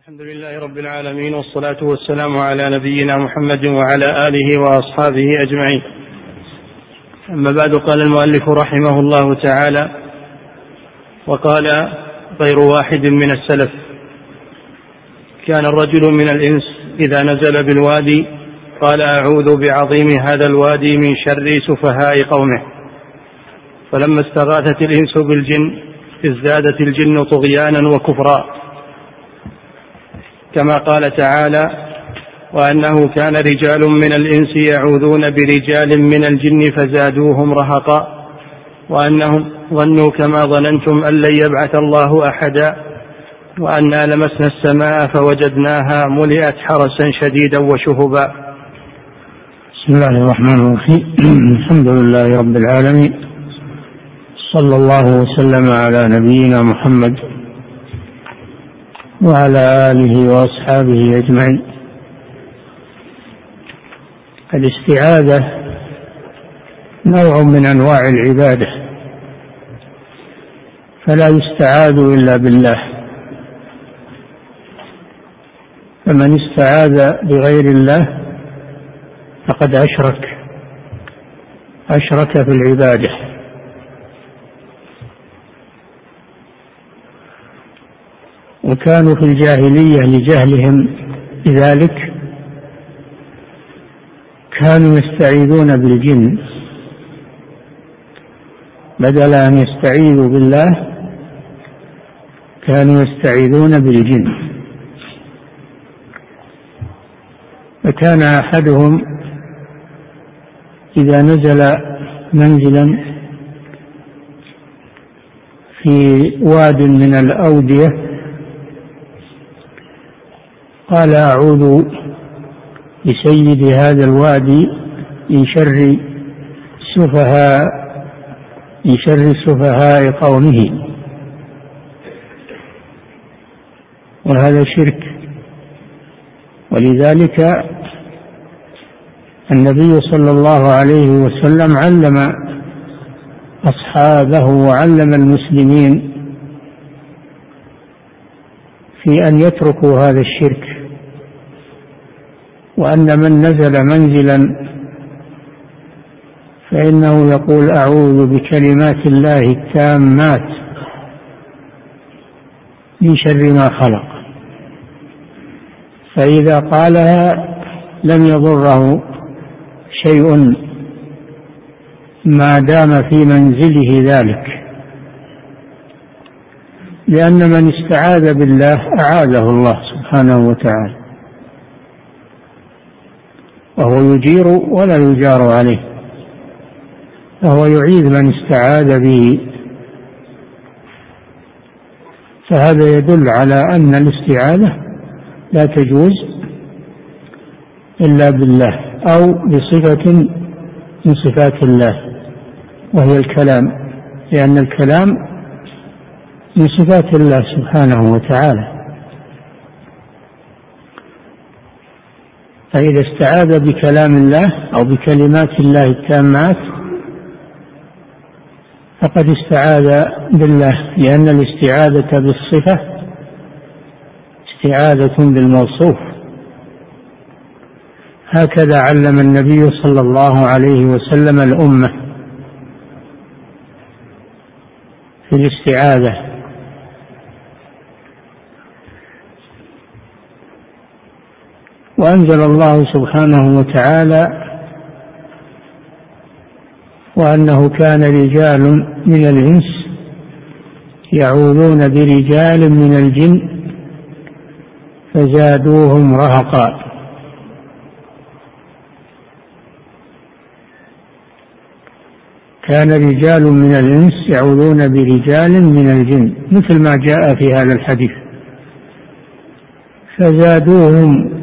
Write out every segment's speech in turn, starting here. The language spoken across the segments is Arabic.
الحمد لله رب العالمين، والصلاة والسلام على نبينا محمد وعلى آله وأصحابه أجمعين. أما بعد، قال المؤلف رحمه الله تعالى: وقال غير واحد من السلف: كان الرجل من الإنس إذا نزل بالوادي قال: أعوذ بعظيم هذا الوادي من شر سفهاء قومه. فلما استغاثت الإنس بالجن ازدادت الجن طغيانا وكفرا، كما قال تعالى: وأنه كان رجال من الإنس يعوذون برجال من الجن فزادوهم رهقا، وأنهم ظنوا كما ظننتم أن لن يبعث الله أحدا، وأنا لمسنا السماء فوجدناها ملئت حرسا شديدا وشهبا. بسم الله الرحمن الرحيم. الحمد لله رب العالمين، صلى الله وسلم على نبينا محمد وعلى آله وأصحابه أجمعين. الاستعاذة نوع من أنواع العبادة، فلا يستعاذ إلا بالله، فمن استعاذ بغير الله فقد أشرك في العبادة. وكانوا في الجاهلية لجهلهم بذلك كانوا يستعيذون بالجن، بدل أن يستعيذوا بالله كانوا يستعيذون بالجن. فكان أحدهم إذا نزل منزلا في واد من الأودية قال: أعوذ بسيد هذا الوادي من شر سفهاء قومه. وهذا شرك، ولذلك النبي صلى الله عليه وسلم علم أصحابه وعلم المسلمين في أن يتركوا هذا الشرك، وأن من نزل منزلا فإنه يقول: أعوذ بكلمات الله التامات من شر ما خلق. فإذا قالها لم يضره شيء ما دام في منزله ذلك، لأن من استعاذ بالله أعاذه الله سبحانه وتعالى، وهو يجير ولا يجار عليه، فهو يعيذ من استعاذ به. فهذا يدل على أن الاستعاذة لا تجوز إلا بالله أو بصفة من صفات الله، وهي الكلام، لأن الكلام من صفات الله سبحانه وتعالى. فإذا استعاذ بكلام الله أو بكلمات الله التامات فقد استعاذ بالله، لأن الاستعاذة بالصفة استعاذة بالموصوف. هكذا علم النبي صلى الله عليه وسلم الأمة في الاستعاذة. وأنزل الله سبحانه وتعالى: وأنه كان رجال من الإنس يعوذون برجال من الجن فزادوهم رهقا. كان رجال من الإنس يعوذون برجال من الجن، مثل ما جاء في هذا الحديث، فزادوهم،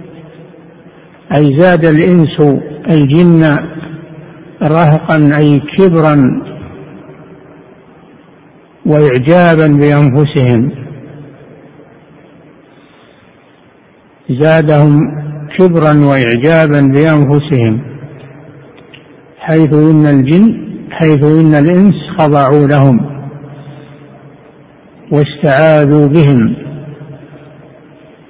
أي زاد الإنس الجن رهقا، أي كبرا وإعجابا بأنفسهم، زادهم كبرا وإعجابا بأنفسهم، حيث إن الإنس خضعوا لهم واستعاذوا بهم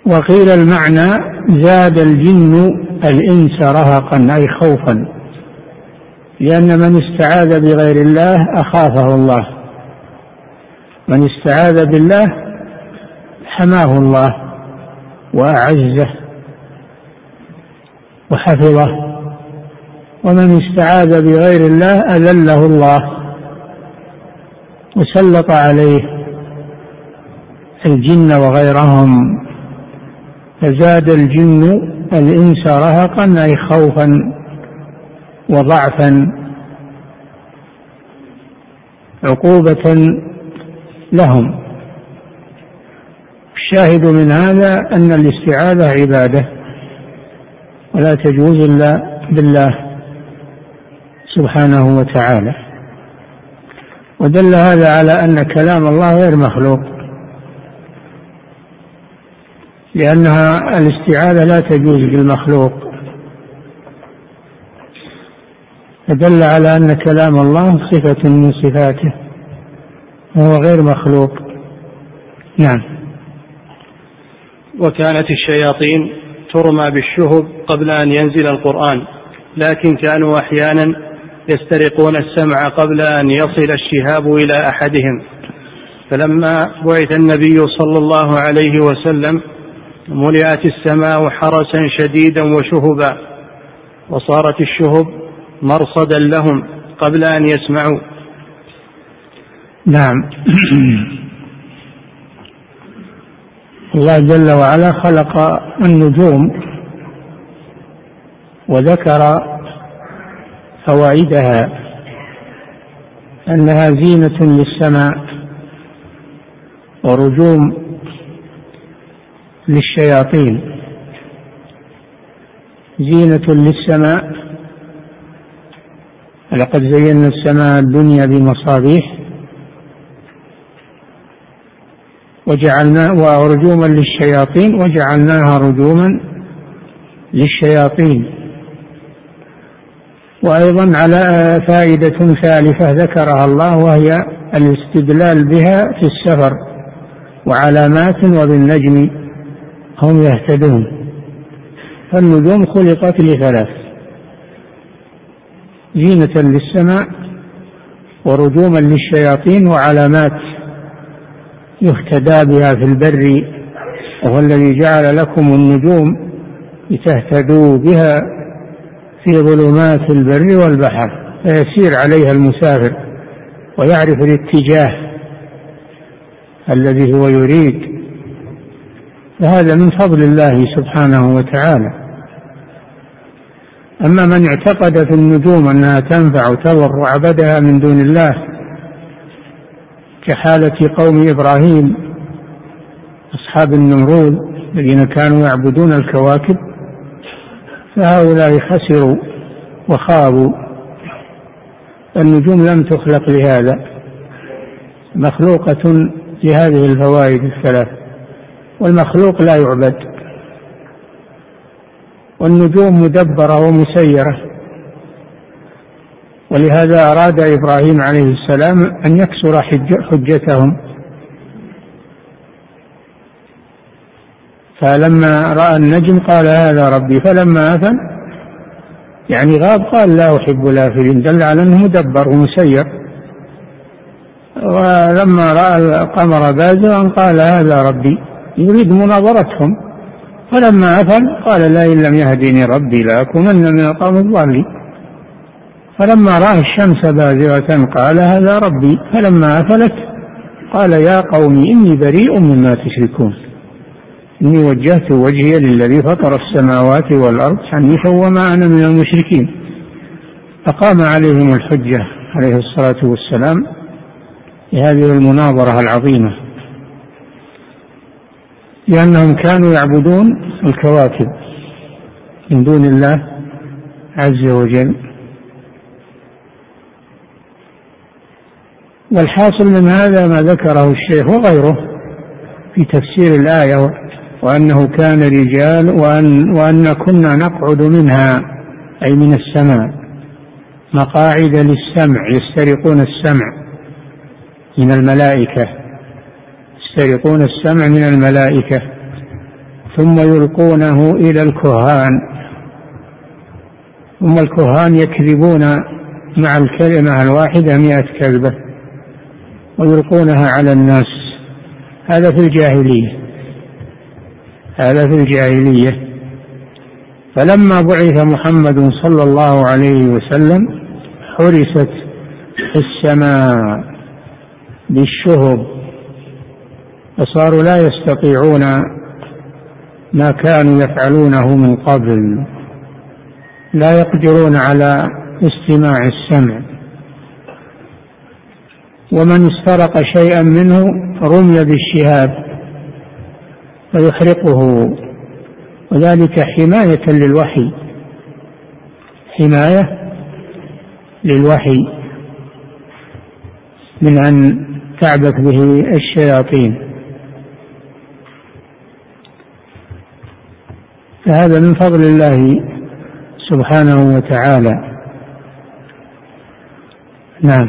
وقيل المعنى زاد الجن الإنس رهقا أي خوفا، لأن من استعاذ بغير الله أخافه الله، من استعاذ بالله حماه الله وأعزه وحفظه، ومن استعاذ بغير الله أذله الله وسلط عليه الجن وغيرهم. فزاد الجن الإنس رهقا أي خوفا وضعفا عقوبة لهم. الشاهد من هذا أن الاستعاذة عبادة ولا تجوز إلا بالله سبحانه وتعالى. ودل هذا على أن كلام الله غير مخلوق، لأنها الاستعاذة لا تجوز بالمخلوق، فدل على أن كلام الله صفة من صفاته وهو غير مخلوق. نعم. وكانت الشياطين ترمى بالشهب قبل أن ينزل القرآن، لكن كانوا أحيانا يسترقون السمع قبل أن يصل الشهاب إلى أحدهم. فلما بعث النبي صلى الله عليه وسلم ملئت السماء حرسا شديدا وشهبا، وصارت الشهب مرصدا لهم قبل أن يسمعوا. نعم. الله جل وعلا خلق النجوم وذكر فوائدها أنها زينة للسماء ورجوم للشياطين. زينة للسماء، لقد زينا السماء الدنيا بمصابيح ورجوما للشياطين وجعلناها رجوما للشياطين. وأيضا على فائدة ثالثة ذكرها الله، وهي الاستدلال بها في السفر وعلامات وبالنجم هم يهتدون. فالنجوم خلقت لثلاث: زينة للسماء ورجوما للشياطين وعلامات يهتدى بها في البر، وهو الذي جعل لكم النجوم لتهتدوا بها في ظلمات البر والبحر، فيسير عليها المسافر ويعرف الاتجاه الذي هو يريد. فهذا من فضل الله سبحانه وتعالى. أما من اعتقد في النجوم أنها تنفع وتضر وعبدها من دون الله كحالة قوم إبراهيم أصحاب النمرود الذين كانوا يعبدون الكواكب، فهؤلاء خسروا وخابوا. النجوم لم تخلق لهذا، مخلوقة لهذه الفوائد الثلاث، والمخلوق لا يعبد. والنجوم مدبرة ومسيرة، ولهذا أراد إبراهيم عليه السلام أن يكسر حجتهم، فلما رأى النجم قال هذا ربي، فلما أفل يعني غاب قال لا أحب الآفلين، دل على أنه مدبر ومسير. ولما رأى القمر بازغا قال هذا ربي، يريد مناظرتهم، فلما أفل قال لئن لم يهدني ربي لأكونن من القوم الضالين. فلما رأى الشمس بازغة قال هذا ربي، فلما أفلت قال يا قوم إني بريء مما تشركون، إني وجهت وجهي للذي فطر السماوات والأرض حنيفا وما أنا من المشركين. فقام عليهم الحجة عليه الصلاة والسلام لهذه المناظرة العظيمة، لأنهم كانوا يعبدون الكواكب من دون الله عز وجل. والحاصل من هذا ما ذكره الشيخ وغيره في تفسير الآية، وأنه كان رجال وأن كنا نقعد منها أي من السماء مقاعد للسمع، يسترقون السمع من الملائكة، يسترقون السمع من الملائكة ثم يلقونه إلى الكهان، ثم الكهان يكذبون مع الكلمة الواحدة 100 كذبة ويلقونها على الناس. هذا في الجاهلية. فلما بعث محمد صلى الله عليه وسلم حرست السماء بالشهب، فصاروا لا يستطيعون ما كانوا يفعلونه من قبل، لا يقدرون على استماع السمع، ومن استرق شيئا منه رمي بالشهاب فيحرقه، وذلك حماية للوحي من أن تعبث به الشياطين. فهذا من فضل الله سبحانه وتعالى. نعم.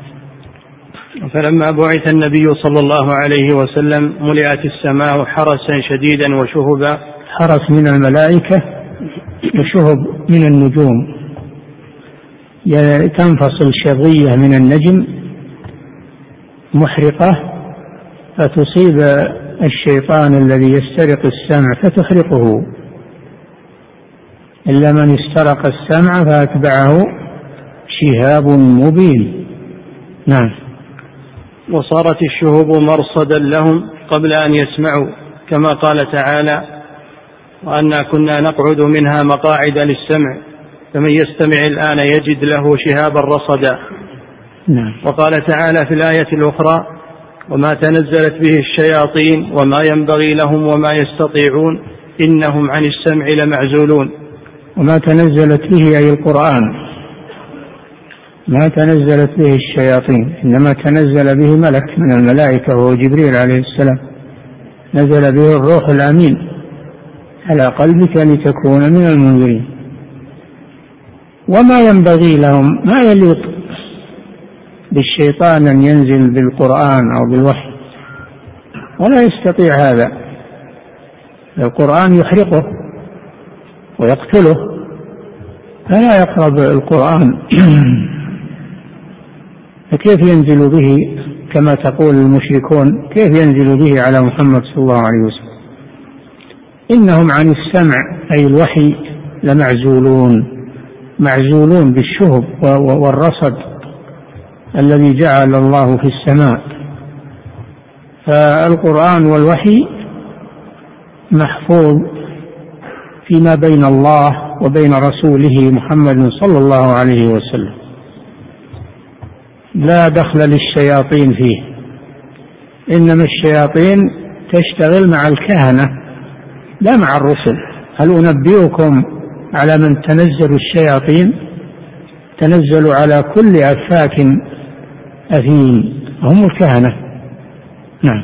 فلما بعث النبي صلى الله عليه وسلم ملئت السماء حرسا شديدا وشهبا، حرس من الملائكة وشهب من النجوم، تنفصل شظية من النجم محرقة فتصيب الشيطان الذي يسترق السمع فتحرقه، إلا من استرق السمع فأتبعه شهاب مبين. نعم. وصارت الشهب مرصدا لهم قبل أن يسمعوا، كما قال تعالى: وأنا كنا نقعد منها مقاعد للسمع فمن يستمع الآن يجد له شهابا رصدا. نعم. وقال تعالى في الآية الأخرى: وما تنزلت به الشياطين وما ينبغي لهم وما يستطيعون إنهم عن السمع لمعزولون. وما تنزلت به أي القرآن، ما تنزلت به الشياطين، إنما تنزل به ملك من الملائكة وهو جبريل عليه السلام، نزل به الروح الأمين على قلبك لتكون من المنذرين. وما ينبغي لهم، ما يليق بالشيطان أن ينزل بالقرآن أو بالوحي، ولا يستطيع هذا. القرآن يحرقه ويقتله، فلا يقرب القرآن. فكيف ينزل به كما تقول المشركون؟ كيف ينزل به على محمد صلى الله عليه وسلم؟ إنهم عن السمع أي الوحي لمعزولون، معزولون بالشهب والرصد الذي جعل الله في السماء. فالقرآن والوحي محفوظ فيما بين الله وبين رسوله محمد صلى الله عليه وسلم، لا دخل للشياطين فيه. إنما الشياطين تشتغل مع الكهنة لا مع الرسل. هل أنبئكم على من تنزل الشياطين؟ تنزل على كل أفاك أثيم، هم الكهنة. نعم.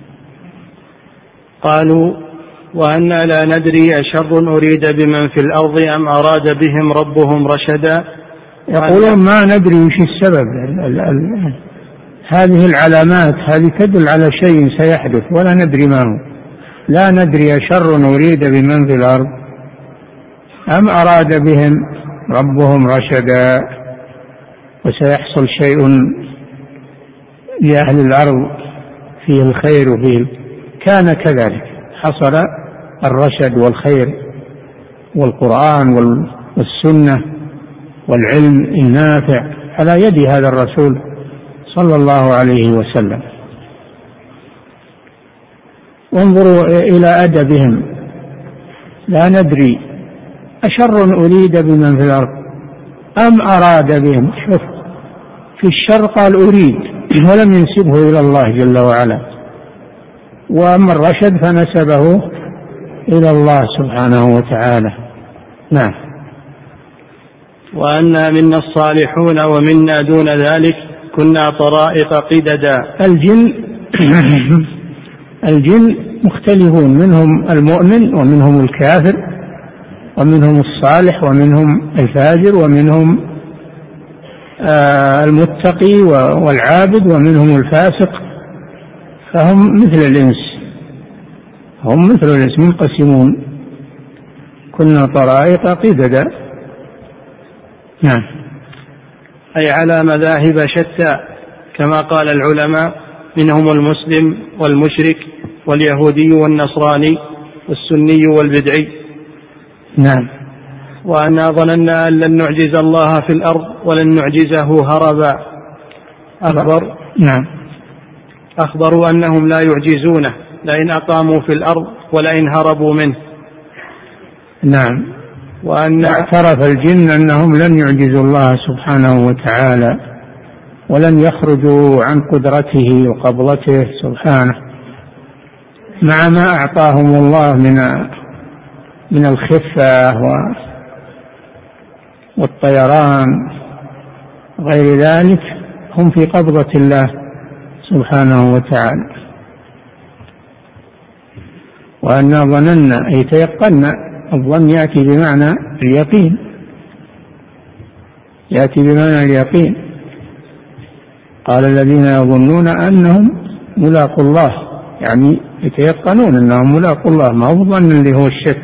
قالوا: وأنا لا ندري أشر أريد بمن في الأرض أم أراد بهم ربهم رشدا. يقولون ما ندري وش السبب. هذه العلامات هذه تدل على شيء سيحدث ولا ندري ما هو. لا ندري أشر أريد بمن في الأرض أم أراد بهم ربهم رشدا. وسيحصل شيء لأهل الأرض فيه الخير وفيه كان كذلك، حصل الرشد والخير والقرآن والسنة والعلم النافع على يد هذا الرسول صلى الله عليه وسلم. وانظروا إلى أدبهم، لا ندري أشر أريد بمن في الأرض أم أراد بهم. شوف، في الشر قال أريد ولم ينسبه إلى الله جل وعلا، وأما الرشد فنسبه إلى الله سبحانه وتعالى. نعم. وأنا منا الصالحون ومنا دون ذلك كنا طرائق قددا. الجن مختلفون، منهم المؤمن ومنهم الكافر ومنهم الصالح ومنهم الفاجر ومنهم المتقي والعابد ومنهم الفاسق، فهم مثل الإنس، هم مثل الاسم منقسمون، كنا طرائق قددا. نعم. أي على مذاهب شتى كما قال العلماء، منهم المسلم والمشرك واليهودي والنصراني والسني والبدعي. نعم. وأنا ظننا أن لن نعجز الله في الأرض ولن نعجزه هربا. نعم. أخبروا أنهم لا يعجزونه لئن أقاموا في الأرض ولئن هربوا منه. نعم. وأن اعترف الجن أنهم لن يعجزوا الله سبحانه وتعالى ولن يخرجوا عن قدرته وقبضته سبحانه، مع ما أعطاهم الله من الخفة والطيران غير ذلك، هم في قبضة الله سبحانه وتعالى. وأنا ظننا أي تيقنا، الظن يأتي بمعنى اليقين، يأتي بمعنى اليقين. قال الذين يظنون أنهم ملاقوا الله، يعني يتيقنون أنهم ملاقوا الله، ما هو الظن اللي هو الشك،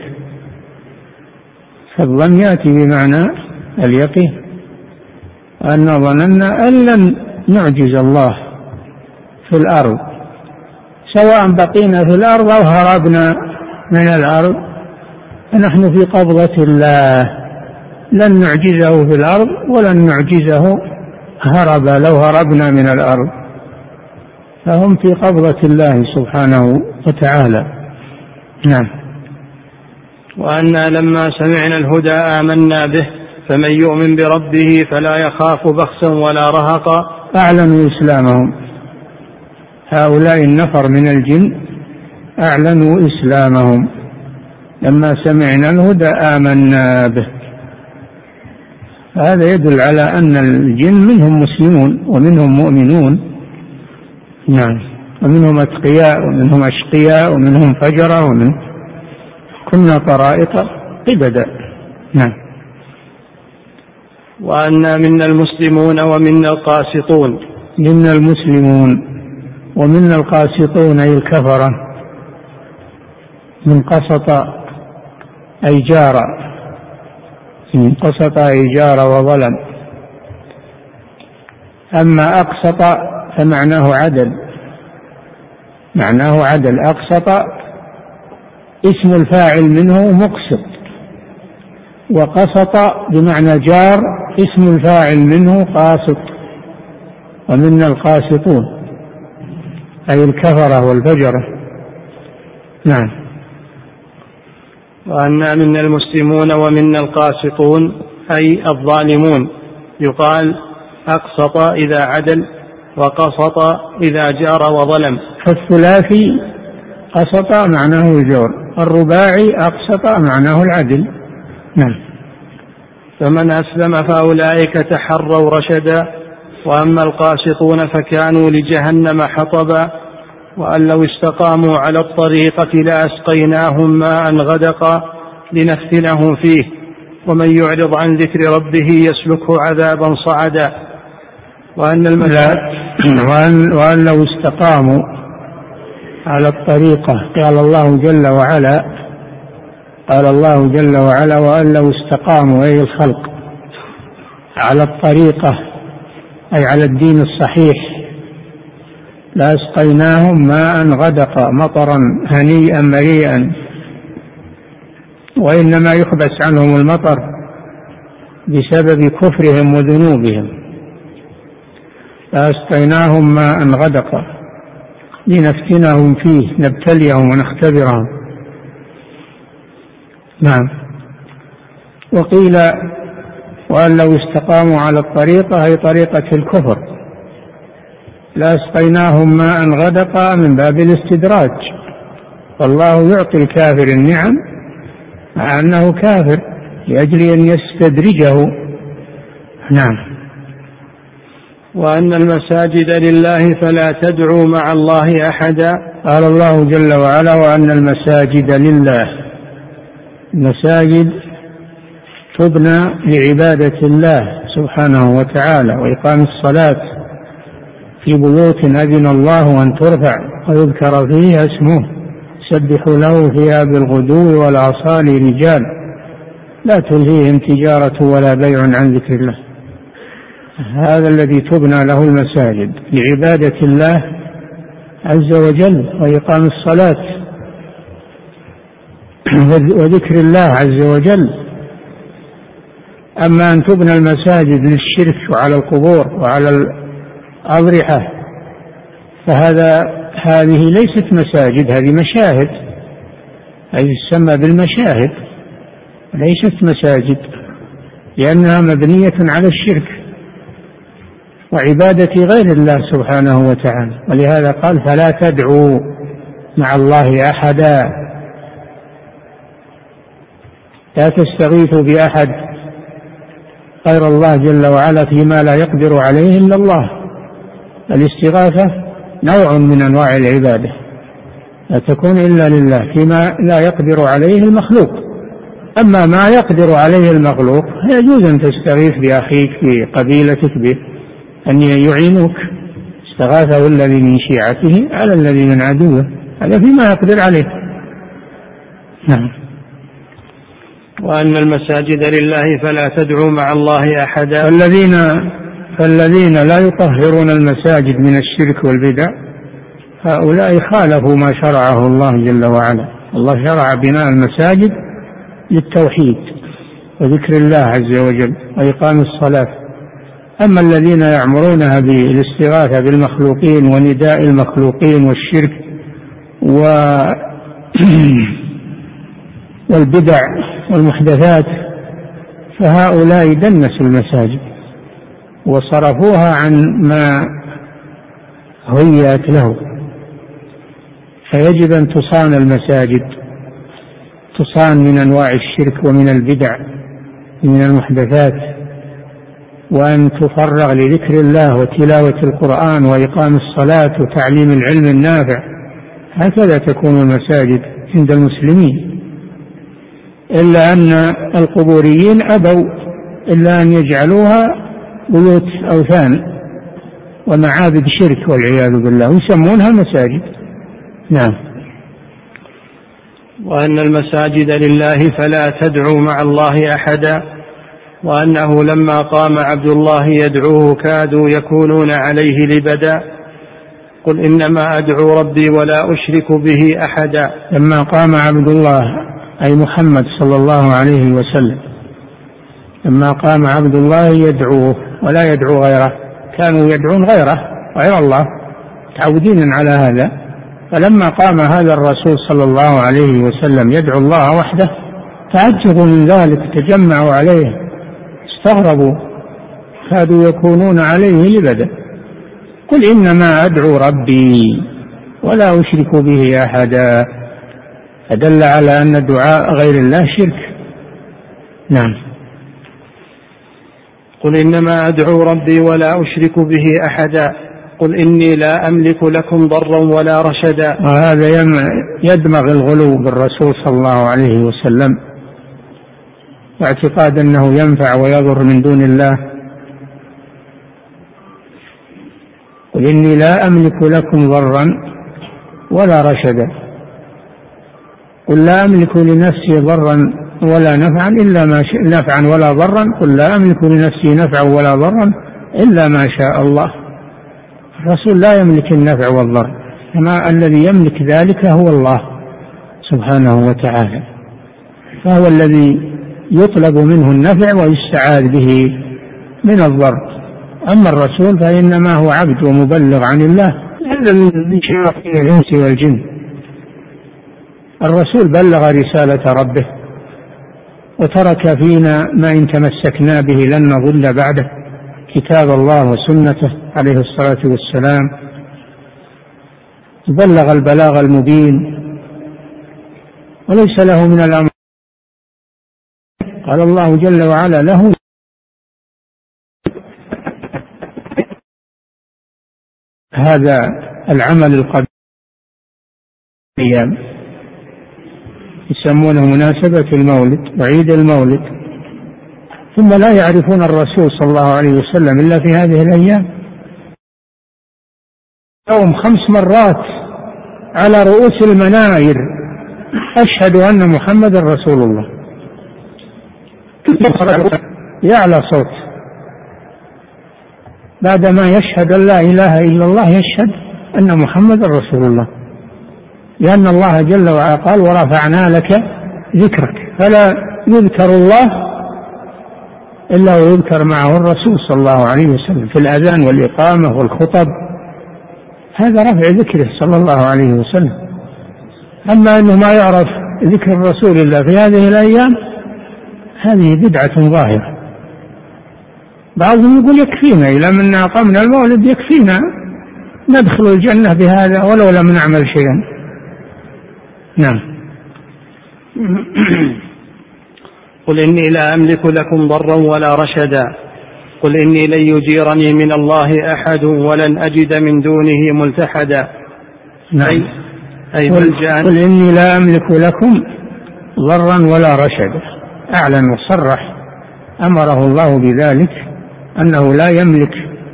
فالظن يأتي بمعنى اليقين. أن ظننا أن لن نعجز الله في الأرض، سواء بقينا في الأرض أو هربنا من الأرض فنحن في قبضة الله، لن نعجزه في الأرض ولن نعجزه هربا لو هربنا من الأرض، فهم في قبضة الله سبحانه وتعالى. نعم. وأنا لما سمعنا الهدى آمنا به فمن يؤمن بربه فلا يخاف بخسا ولا رهقا. أعلنوا إسلامهم، هؤلاء النفر من الجن أعلنوا إسلامهم، لما سمعنا الهدى آمنا به. هذا يدل على أن الجن منهم مسلمون ومنهم مؤمنون. نعم. ومنهم أتقياء ومنهم أشقياء ومنهم فجرة كنا طرائق قددا. نعم. وأنا منا المسلمون ومنا القاسطون. منا المسلمون ومنا القاسطون أي الكفرة، من قسط أي جار، من قسط أي جار وظلم. أما أقسط فمعناه عدل، معناه عدل. أقسط اسم الفاعل منه مقسط، وقسط بمعنى جار اسم الفاعل منه قاسط. ومنا القاسطون أي الكفرة والفجرة. نعم. وأنا منا المسلمون ومنا القاسطون أي الظالمون، يقال أقسط إذا عدل وقسط إذا جار وظلم. فالثلاثي قسط معناه الجور، الرباعي أقسط معناه العدل. نعم. فمن أسلم فأولئك تحروا رشدا، وأما القاسطون فكانوا لجهنم حطبا، وأن لو استقاموا على الطريقة لأسقيناهم ماء غدقا لنفتنهم فيه، ومن يعرض عن ذكر ربه يسلكه عذابا صعدا. وأن لو استقاموا على الطريقة، قال الله جل وعلا وأن لو استقاموا أي الخلق على الطريقة أي على الدين الصحيح لأسقيناهم ماء غدقا، مطرا هنيئا مريئا. وإنما يحبس عنهم المطر بسبب كفرهم وذنوبهم. لأسقيناهم ماء غدقا لنفتنهم فيه، نبتليهم ونختبرهم. نعم. وقيل وأن لو استقاموا على الطريقة أي طريقة الكفر لأسقيناهم ماء غدقا من باب الاستدراج، والله يعطي الكافر النعم مع أنه كافر لأجل أن يستدرجه. نعم. وأن المساجد لله فلا تدعوا مع الله أحدا. قال الله جل وعلا وأن المساجد لله، المساجد تبنى لعبادة الله سبحانه وتعالى وإقام الصلاة في بيوت أذن الله أن ترفع ويذكر فيها اسمه يسبح له فيها بالغدو والآصال رجال لا تلهيهم تجارة ولا بيع عن ذكر الله. هذا الذي تبنى له المساجد لعبادة الله عز وجل وإقام الصلاة وذكر الله عز وجل. أما أن تبنى المساجد للشرك وعلى القبور وعلى الأضرحة هذه ليست مساجد، هذه مشاهد، هذه تسمى بالمشاهد، ليست مساجد، لأنها مبنية على الشرك وعبادة غير الله سبحانه وتعالى. ولهذا قال فلا تدعوا مع الله أحدا، لا تستغيثوا بأحد غير الله جل وعلا فيما لا يقدر عليه إلا الله. الاستغاثة نوع من أنواع العبادة لا تكون إلا لله فيما لا يقدر عليه المخلوق. أما ما يقدر عليه المخلوق يجوز أن تستغيث بأخيك بقبيلتك بأن يعينوك. استغاثه الذي من شيعته على الذي من عدوه، هذا فيما يقدر عليه. نعم. وأن المساجد لله فلا تدعوا مع الله أحدا. فالذين لا يطهرون المساجد من الشرك والبدع هؤلاء خالفوا ما شرعه الله جل وعلا. الله شرع بناء المساجد للتوحيد وذكر الله عز وجل وإقام الصلاة. أما الذين يعمرونها بالاستغاثة بالمخلوقين ونداء المخلوقين والشرك والبدع والمحدثات فهؤلاء دنسوا المساجد وصرفوها عن ما هيأت له. فيجب أن تصان المساجد، تصان من أنواع الشرك ومن البدع من المحدثات، وأن تفرغ لذكر الله وتلاوة القرآن وإقام الصلاة وتعليم العلم النافع. هكذا تكون المساجد عند المسلمين. إلا أن القبوريين أبوا إلا أن يجعلوها بيوت أوثان ومعابد شرك والعياذ بالله ويسمونها مساجد. نعم. وأن المساجد لله فلا تدعوا مع الله أحدا، وأنه لما قام عبد الله يدعوه كادوا يكونون عليه لبدا، قل إنما أدعو ربي ولا أشرك به أحدا. لما قام عبد الله أي محمد صلى الله عليه وسلم، لما قام عبد الله يدعوه ولا يدعو غيره، كانوا يدعون غيره غير الله متعودين على هذا. فلما قام هذا الرسول صلى الله عليه وسلم يدعو الله وحده تعجبوا من ذلك، تجمعوا عليه، استغربوا، كادوا يكونون عليه لبدا. قل إنما أدعو ربي ولا أشرك به أحدا، فدل على أن دعاء غير الله شرك. نعم. قل إنما أدعو ربي ولا أشرك به أحدا، قل إني لا أملك لكم ضرا ولا رشدا. وهذا يدمغ الغلو بالرسول صلى الله عليه وسلم واعتقاد أنه ينفع ويضر من دون الله. قل إني لا أملك لكم ضرا ولا رشدا، قل لا أملك لنفسي ضرا ولا نفعا إلا ما شاء، نفعا ولا ضرا، قل لا أملك لنفسي نفعا ولا ضرا إلا ما شاء الله. الرسول لا يملك النفع والضر، كما الذي يملك ذلك هو الله سبحانه وتعالى، فهو الذي يطلب منه النفع ويستعاذ به من الضر. أما الرسول فإنما هو عبد ومبلغ عن الله، هذا من شياطين الإنس والجن. الرسول بلغ رسالة ربه وترك فينا ما إن تمسكنا به لن نضل بعده، كتاب الله وسنته عليه الصلاة والسلام. بلغ البلاغ المبين وليس له من الأمر. قال الله جل وعلا له هذا العمل القديم يسمونه مناسبة المولد وعيد المولد، ثم لا يعرفون الرسول صلى الله عليه وسلم إلا في هذه الأيام. يوم 5 مرات على رؤوس المناير أشهد أن محمد رسول الله، يعلى صوت بعدما يشهد أن لا إله إلا الله يشهد أن محمد رسول الله، لأن الله جل وعلا قال ورفعنا لك ذكرك، فلا يذكر الله إلا ويذكر معه الرسول صلى الله عليه وسلم في الأذان والإقامة والخطب، هذا رفع ذكره صلى الله عليه وسلم. أما أنه ما يعرف ذكر الرسول إلا في هذه الأيام هذه بدعة ظاهرة. بعضهم يقول يكفينا إلى من أقمنا المولد يكفينا ندخل الجنة بهذا ولو لم نعمل شيئا. نعم. قل إني لا أملك لكم ضرا ولا رشدا، قل إني لن يجيرني من الله أحد ولن أجد من دونه ملتحدا. نعم. أي قل إني لا أملك لكم ضرا ولا رشدا، أعلن وصرح، أمره الله بذلك أنه لا يملك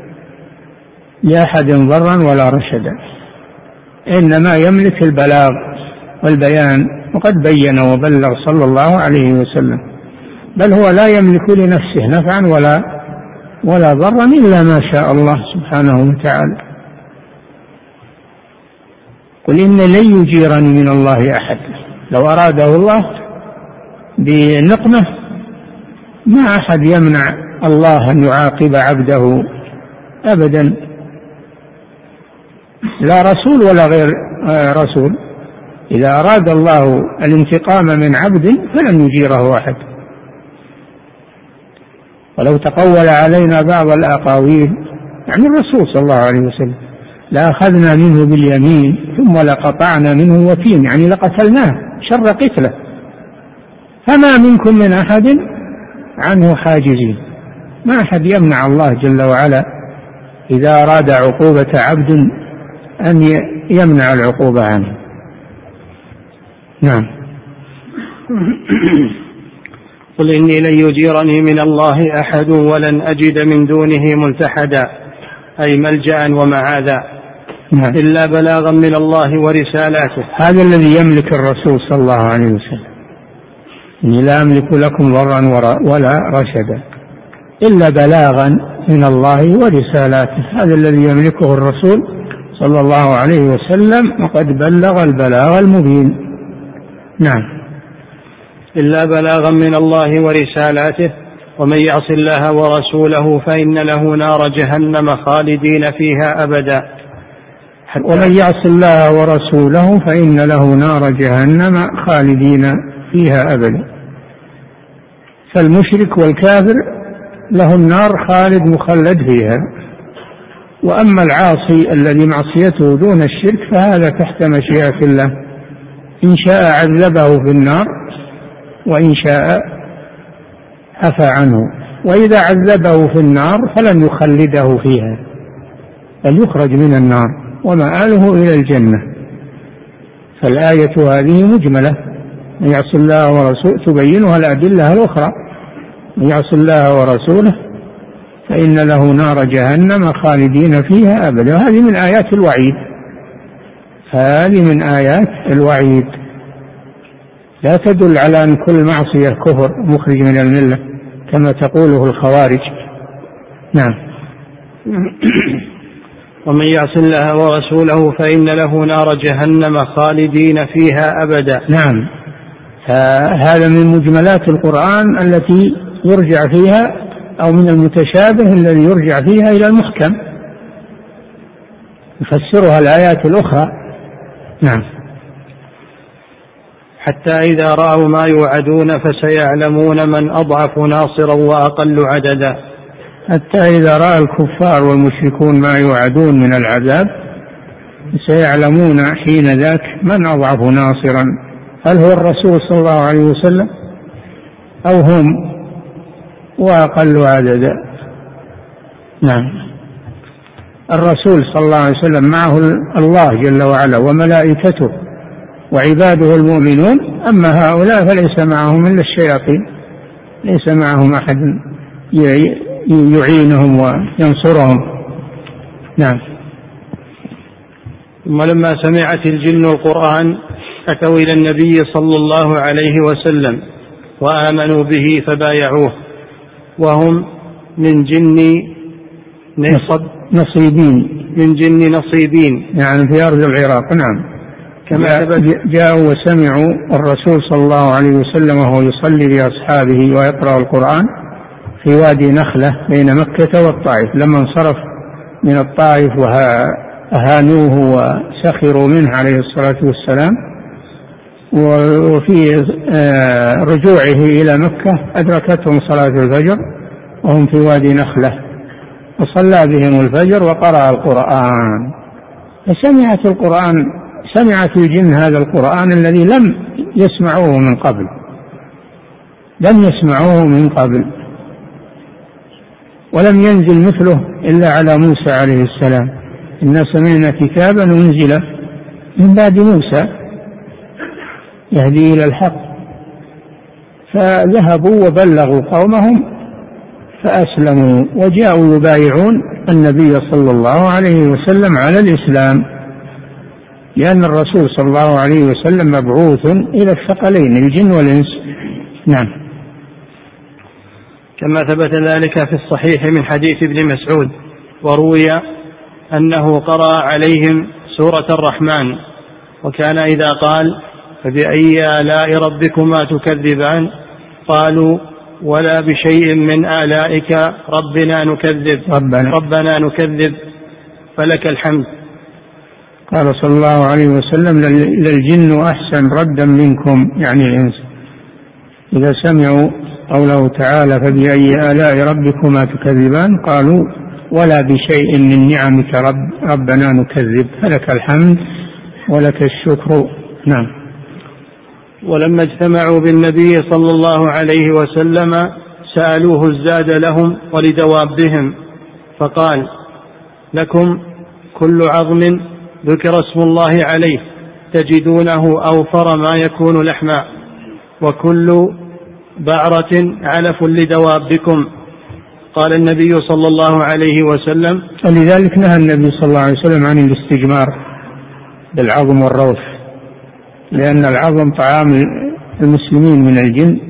لأحد ضرا ولا رشدا، إنما يملك البلاغ والبيان، وقد بين وبلغ صلى الله عليه وسلم، بل هو لا يملك لنفسه نفعا ولا ضرا إلا ما شاء الله سبحانه وتعالى. قل إن لن يجيرني من الله أحد، لو أراده الله بنقمة ما أحد يمنع الله أن يعاقب عبده أبدا، لا رسول ولا غير رسول. إذا أراد الله الانتقام من عبد فلن يجيره أحد. ولو تقول علينا بعض الأقاويل يعني الرسول صلى الله عليه وسلم لأخذنا منه باليمين ثم لقطعنا منه الوتين، يعني لقتلناه شر قتله، فما منكم من أحد عنه حاجزين. ما أحد يمنع الله جل وعلا إذا أراد عقوبة عبد أن يمنع العقوبة عنه. نعم. قل إني لن يجيرني من الله أحد ولن أجد من دونه ملتحدا، أي ملجأ ومعاذا. نعم. إلا بلاغا من الله ورسالاته. هذا الذي يملك الرسول صلى الله عليه وسلم، إني لا أملك لكم ضرا ولا رشدا إلا بلاغا من الله ورسالاته، هذا الذي يملكه الرسول صلى الله عليه وسلم، وقد بلغ البلاغ المبين. نعم. إلا بلاغا من الله ورسالاته، ومن يعص الله ورسوله فإن له نار جهنم خالدين فيها أبدا. ومن يعص الله ورسوله فإن له نار جهنم خالدين فيها أبدا. فالمشرك والكافر له النار خالد مخلد فيها، وأما العاصي الذي معصيته دون الشرك فهذا تحت مشيئة الله، إن شاء عذبه في النار وإن شاء عفى عنه، وإذا عذبه في النار فلن يخلده فيها بل يخرج من النار ومآله إلى الجنة. فالآية هذه مجملة، من يعص الله ورسوله تبينها الأدلة الأخرى، من يعص الله ورسوله فإن له نار جهنم خالدين فيها أبدا. هذه من آيات الوعيد، هذه من آيات الوعيد، لا تدل على أن كل معصية كفر مخرج من الملة كما تقوله الخوارج. نعم. ومن يعص الله ورسوله فإن له نار جهنم خالدين فيها أبدا. نعم. هذا من مجملات القرآن التي يرجع فيها، أو من المتشابه الذي يرجع فيها إلى المحكم يفسرها الآيات الأخرى. نعم. حتى إذا رأوا ما يوعدون فسيعلمون من أضعف ناصرا وأقل عددا. حتى إذا رأى الكفار والمشركون ما يوعدون من العذاب سيعلمون حين ذاك من أضعف ناصرا، هل هو الرسول صلى الله عليه وسلم أو هم، وأقل عددا. نعم. الرسول صلى الله عليه وسلم معه الله جل وعلا وملائكته وعباده المؤمنون، أما هؤلاء فليس معهم إلا الشياطين، ليس معهم أحد يعينهم وينصرهم. نعم. ثم لما سمعت الجن القرآن أتوا إلى النبي صلى الله عليه وسلم وآمنوا به فبايعوه وهم من جن نصيبين يعني في أرض العراق. نعم. كما جاءوا وسمعوا الرسول صلى الله عليه وسلم وهو يصلي بأصحابه ويقرأ القرآن في وادي نخلة بين مكة والطائف، لما انصرف من الطائف وأهانوه وسخروا منه عليه الصلاة والسلام، وفي رجوعه إلى مكة أدركتهم صلاة الفجر وهم في وادي نخلة، وصلى بهم الفجر وقرأ القرآن، فسمعت القرآن، سمعت الجن هذا القرآن الذي لم يسمعوه من قبل ولم ينزل مثله إلا على موسى عليه السلام. إنا سمعنا كتابا أنزل من بعد موسى يهدي إلى الحق، فذهبوا وبلغوا قومهم فأسلموا وجاءوا يبايعون النبي صلى الله عليه وسلم على الإسلام، لأن الرسول صلى الله عليه وسلم مبعوث إلى الثقلين الجن والإنس. نعم. كما ثبت ذلك في الصحيح من حديث ابن مسعود، وروي أنه قرأ عليهم سورة الرحمن، وكان إذا قال فبأي آلاء ربكما تكذبان قالوا ولا بشيء من آلائك ربنا نكذب فلك الحمد. قال صلى الله عليه وسلم للجن أحسن ردا منكم، يعني الإنس، إذا سمعوا قوله تعالى فبأي آلاء ربكما تكذبان قالوا ولا بشيء من نعمك ربنا نكذب فلك الحمد ولك الشكر. نعم. ولما اجتمعوا بالنبي صلى الله عليه وسلم سألوه الزاد لهم ولدوابهم، فقال لكم كل عظم ذكر اسم الله عليه تجدونه أوفر ما يكون لحما، وكل بعرة علف لدوابكم. قال النبي صلى الله عليه وسلم، ولذلك نهى النبي صلى الله عليه وسلم عن الاستجمار بالعظم والروث، لأن العظم طعام المسلمين من الجن،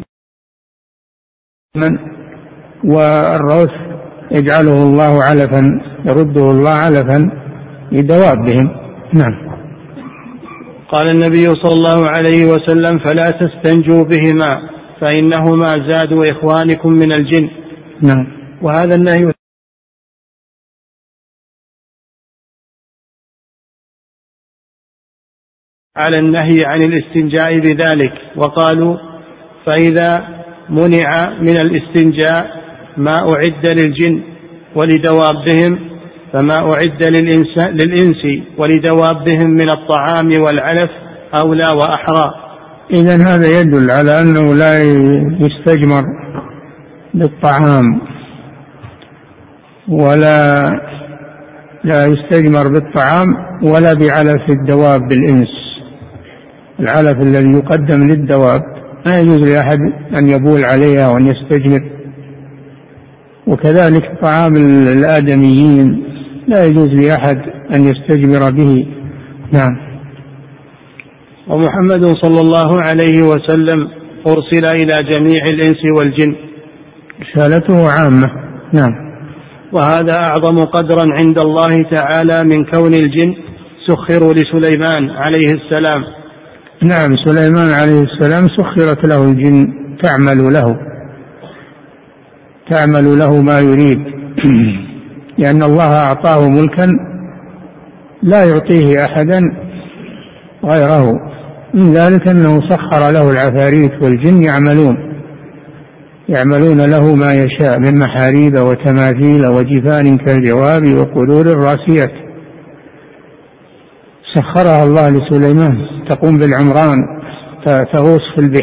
والروث يجعله الله علفا، يرده الله علفا لدوابهم. نعم. قال النبي صلى الله عليه وسلم فلا تستنجوا بهما فإنهما زادوا إخوانكم من الجن. نعم. وهذا النهي على النهي عن الاستنجاء بذلك، وقالوا فإذا منع من الاستنجاء ما أعد للجن ولدوابهم فما أعد للإنس ولدوابهم من الطعام والعلف أولى وأحرى. إذن هذا يدل على أنه لا يستجمر بالطعام ولا يستجمر بالطعام ولا بعلف الدواب بالإنس. العلف الذي يقدم للدواب لا يجوز لأحد أن يبول عليها وأن يستجمر، وكذلك طعام الآدميين لا يجوز لأحد أن يستجمر به. نعم. ومحمد صلى الله عليه وسلم أرسل إلى جميع الإنس والجن، رسالته عامة. نعم. وهذا أعظم قدرا عند الله تعالى من كون الجن سخروا لسليمان عليه السلام. نعم. سليمان عليه السلام سخرت له الجن تعمل له ما يريد، لأن الله أعطاه ملكا لا يعطيه أحدا غيره، من ذلك أنه سخر له العفاريت والجن يعملون له ما يشاء من محاريب وتماثيل وجفان كالجواب وقدور الراسيات، سخرها الله لسليمان، تقوم بالعمران، تغوص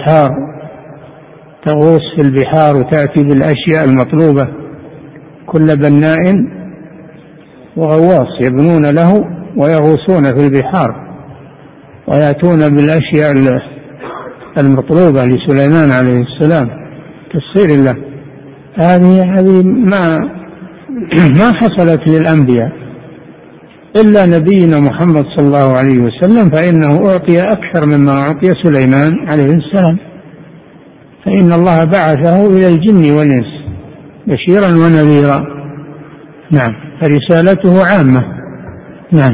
في البحار وتأتي بالأشياء المطلوبة، كل بناء وغواص يبنون له ويغوصون في البحار ويأتون بالأشياء المطلوبة لسليمان عليه السلام تسخير الله. هذه ما حصلت للأنبياء، إلا نبينا محمد صلى الله عليه وسلم فإنه أعطي أكثر مما أعطي سليمان عليه السلام، فإن الله بعثه إلى الجن والإنس بشيرا ونذيرا. نعم، فرسالته عامة. نعم.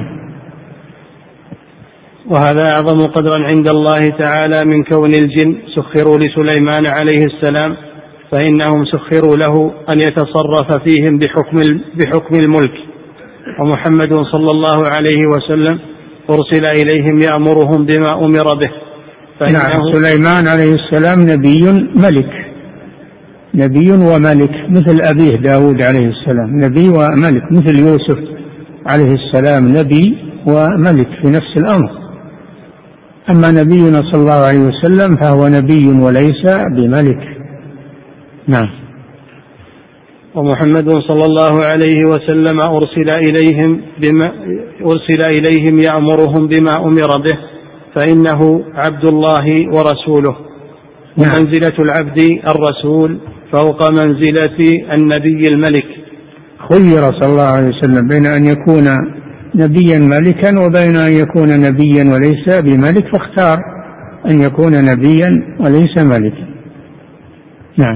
وهذا أعظم قدرا عند الله تعالى من كون الجن سخروا لسليمان عليه السلام، فإنهم سخروا له أن يتصرف فيهم بحكم الملك، ومحمد صلى الله عليه وسلم أرسل إليهم يأمرهم بما أمر به. نعم، سليمان عليه السلام نبي وملك مثل أبيه داود عليه السلام، نبي وملك مثل يوسف عليه السلام، نبي وملك في نفس الأمر. أما نبينا صلى الله عليه وسلم فهو نبي وليس بملك. نعم. ومحمد صلى الله عليه وسلم أرسل إليهم يأمرهم بما أمر به، فإنه عبد الله ورسوله. نعم. ومنزلة العبد الرسول فوق منزلة النبي الملك. خير صلى الله عليه وسلم بين أن يكون نبيا ملكا وبين أن يكون نبيا وليس بملك، فاختار أن يكون نبيا وليس ملكا. نعم.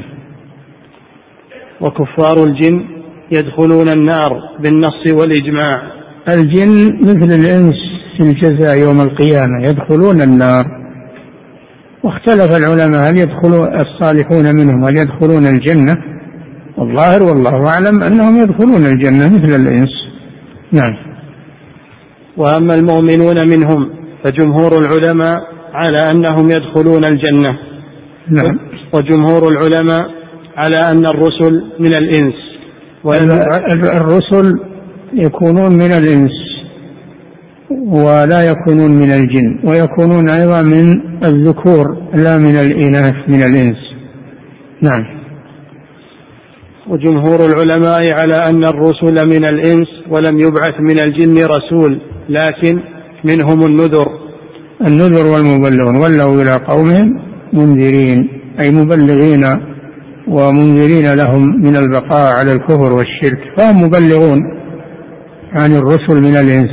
وكفار الجن يدخلون النار بالنص والإجماع. الجن مثل الإنس في الجزاء يوم القيامة يدخلون النار، واختلف العلماء هل يدخل الصالحون منهم هل يدخلون الجنة، الظاهر والله أعلم أنهم يدخلون الجنة مثل الإنس. نعم. وأما المؤمنون منهم فجمهور العلماء على أنهم يدخلون الجنة. نعم. وجمهور العلماء على أن الرسل من الإنس. الرسل يكونون من الإنس ولا يكونون من الجن، ويكونون أيضا من الذكور لا من الإناث من الإنس. نعم. وجمهور العلماء على أن الرسل من الإنس ولم يبعث من الجن رسول، لكن منهم النذر والمبلغون، ولوا إلى قومهم منذرين، أي مبلغين ومنذرين لهم من البقاء على الكفر والشرك، فهم مبلغون عن الرسل من الإنس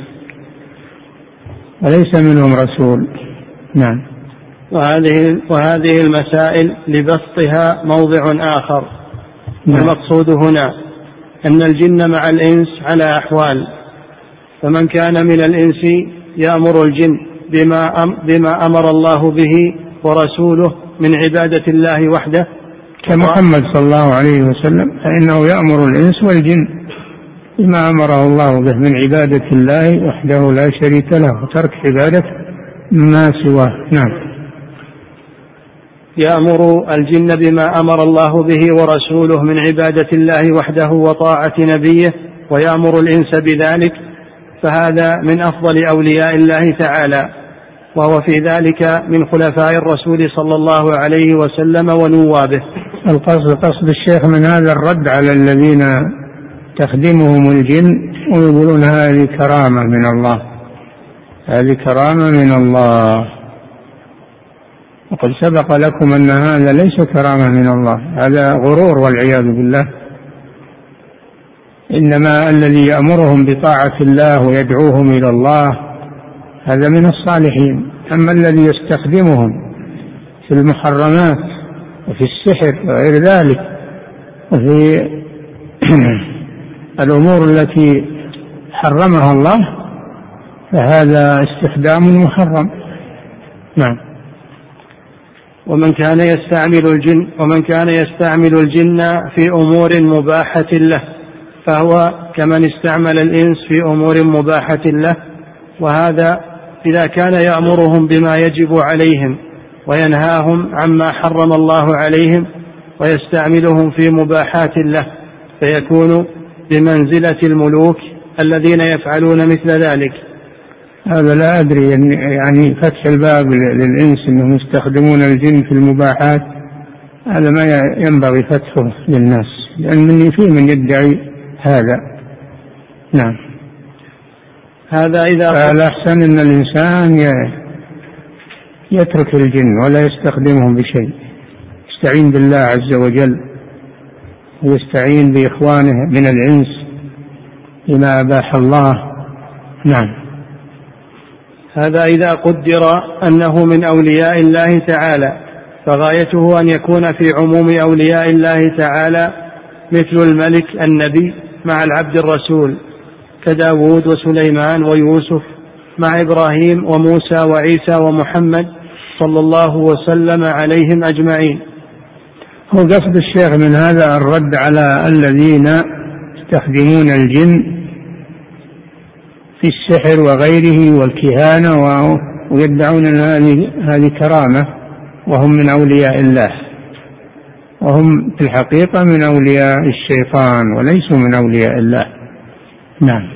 وليس منهم رسول. نعم. وهذه المسائل لبسطها موضع آخر. نعم. المقصود هنا أن الجن مع الإنس على أحوال، فمن كان من الإنس يأمر الجن بما أمر الله به ورسوله من عبادة الله وحده كمحمد صلى الله عليه وسلم، فإنه يأمر الإنس والجن بما أمره الله به من عبادة الله وحده لا شريك له وترك عبادة ما سواه. نعم. يأمر الجن بما أمر الله به ورسوله من عبادة الله وحده وطاعة نبيه، ويأمر الإنس بذلك، فهذا من أفضل أولياء الله تعالى، وهو في ذلك من خلفاء الرسول صلى الله عليه وسلم ونوابه. قصد الشيخ من هذا الرد على الذين تخدمهم الجن ويقولون هذه كرامة من الله، هذه كرامة من الله، وقد سبق لكم أن هذا ليس كرامة من الله، هذا غرور والعياذ بالله. إنما الذي يأمرهم بطاعة الله ويدعوهم إلى الله هذا من الصالحين. أما الذي يستخدمهم في المحرمات وفي السحر وغير ذلك وفي الأمور التي حرمها الله فهذا استخدام محرم. نعم. ومن كان يستعمل الجن في أمور مباحة له فهو كمن استعمل الإنس في أمور مباحة له، وهذا إذا كان يأمرهم بما يجب عليهم وينهاهم عما حرم الله عليهم ويستعملهم في مباحات له، فيكون بمنزلة الملوك الذين يفعلون مثل ذلك. هذا لا أدري، يعني فتح الباب للإنس أنهم يستخدمون الجن في المباحات، هذا ما ينبغي فتحه للناس، لأن فيه من يدعي هذا. نعم. هذا إذا فالأحسن أن الإنسان يترك الجن ولا يستخدمهم بشيء، يستعين بالله عز وجل ويستعين بإخوانه من الإنس بما أباح الله نعم. هذا إذا قدر أنه من أولياء الله تعالى، فغايته أن يكون في عموم أولياء الله تعالى مثل الملك النبي مع العبد الرسول كداود وسليمان ويوسف، مع إبراهيم وموسى وعيسى ومحمد صلى الله وسلم عليهم أجمعين. هو قصد الشيخ من هذا الرد على الذين يستخدمون الجن في السحر وغيره والكهانة ويدعون أن هذه كرامة، وهم من أولياء الله، وهم في الحقيقة من أولياء الشيطان وليسوا من أولياء الله. نعم.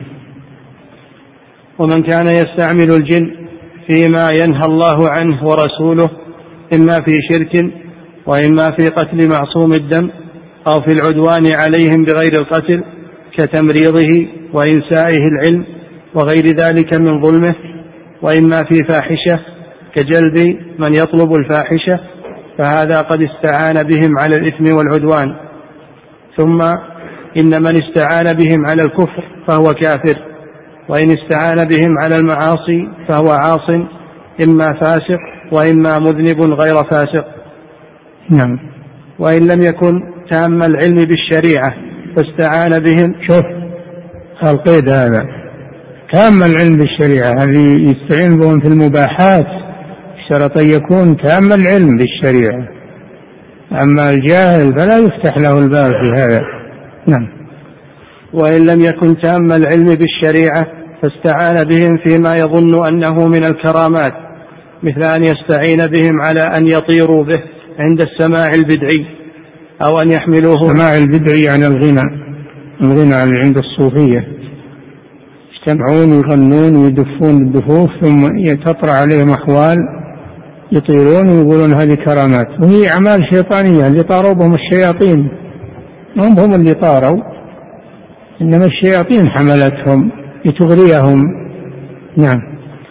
ومن كان يستعمل الجن فيما ينهى الله عنه ورسوله، إما في شرك وإما في قتل معصوم الدم أو في العدوان عليهم بغير القتل كتمريضه وإنسائه العلم وغير ذلك من ظلمه، وإما في فاحشة كجلب من يطلب الفاحشة، فهذا قد استعان بهم على الإثم والعدوان. ثم إن من استعان بهم على الكفر فهو كافر، وإن استعان بهم على المعاصي فهو عاص، إما فاسق وإما مذنب غير فاسق. نعم. وإن لم يكن تام العلم بالشريعة فاستعان بهم. شوف القيد هذا، تام العلم بالشريعة، هذه يستعين بهم في المباحات شرط أن يكون تام العلم بالشريعة، أما الجاهل فلا يفتح له الباب في هذا. نعم. وإن لم يكن تام العلم بالشريعة فاستعان بهم فيما يظن أنه من الكرامات، مثل أن يستعين بهم على أن يطيروا به عند السماع البدعي، أو أن يحملوه. السماع البدعي يعني الغنى اللي عند الصوفية، يجتمعون ويغنون ويدفون الدفوف ثم تطرأ عليهم أحوال يطيرون ويقولون هذه كرامات، وهي أعمال شيطانية اللي طاروا بهم الشياطين، هم اللي طاروا، إنما الشياطين حملتهم لتغريهم. نعم.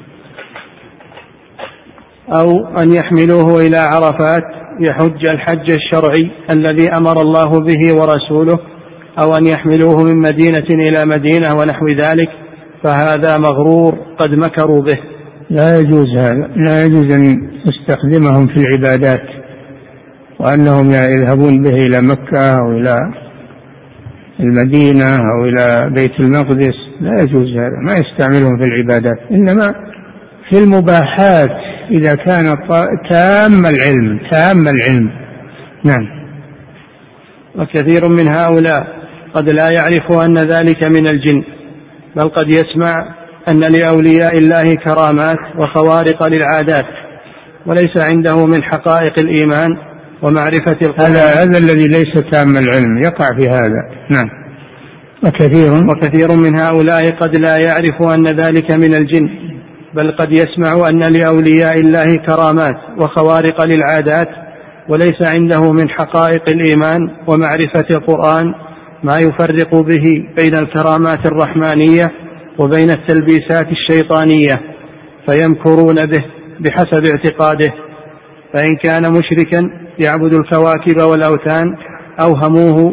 أو أن يحملوه إلى عرفات يحج الحج الشرعي الذي أمر الله به ورسوله، أو أن يحملوه من مدينة إلى مدينة ونحو ذلك، فهذا مغرور قد مكروا به. لا يجوز هذا، لا يجوز أن يستخدمهم في العبادات، وأنهم يذهبون به إلى مكة أو إلى المدينة أو إلى بيت المقدس، لا يجوز هذا، ما يستعملهم في العبادات، إنما في المباحات إذا كان تام العلم. نعم. وكثير من هؤلاء قد لا يعرف أن ذلك من الجن، بل قد يسمع أن لأولياء الله كرامات وخوارق للعادات، وليس عنده من حقائق الإيمان ومعرفة القرآن. هذا الذي ليس تام العلم يقع في هذا. نعم. وكثير من هؤلاء قد لا يعرف أن ذلك من الجن، بل قد يسمع أن لأولياء الله كرامات وخوارق للعادات، وليس عنده من حقائق الإيمان ومعرفة القرآن ما يفرق به بين الكرامات الرحمانية وبين التلبيسات الشيطانية، فيمكرون به بحسب اعتقاده. فإن كان مشركا يعبد الكواكب والأوثان أوهموه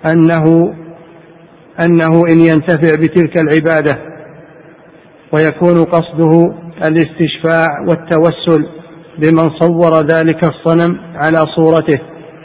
أنه إن ينتفع بتلك العبادة، ويكون قصده الاستشفاع والتوسل بمن صور ذلك الصنم على صورته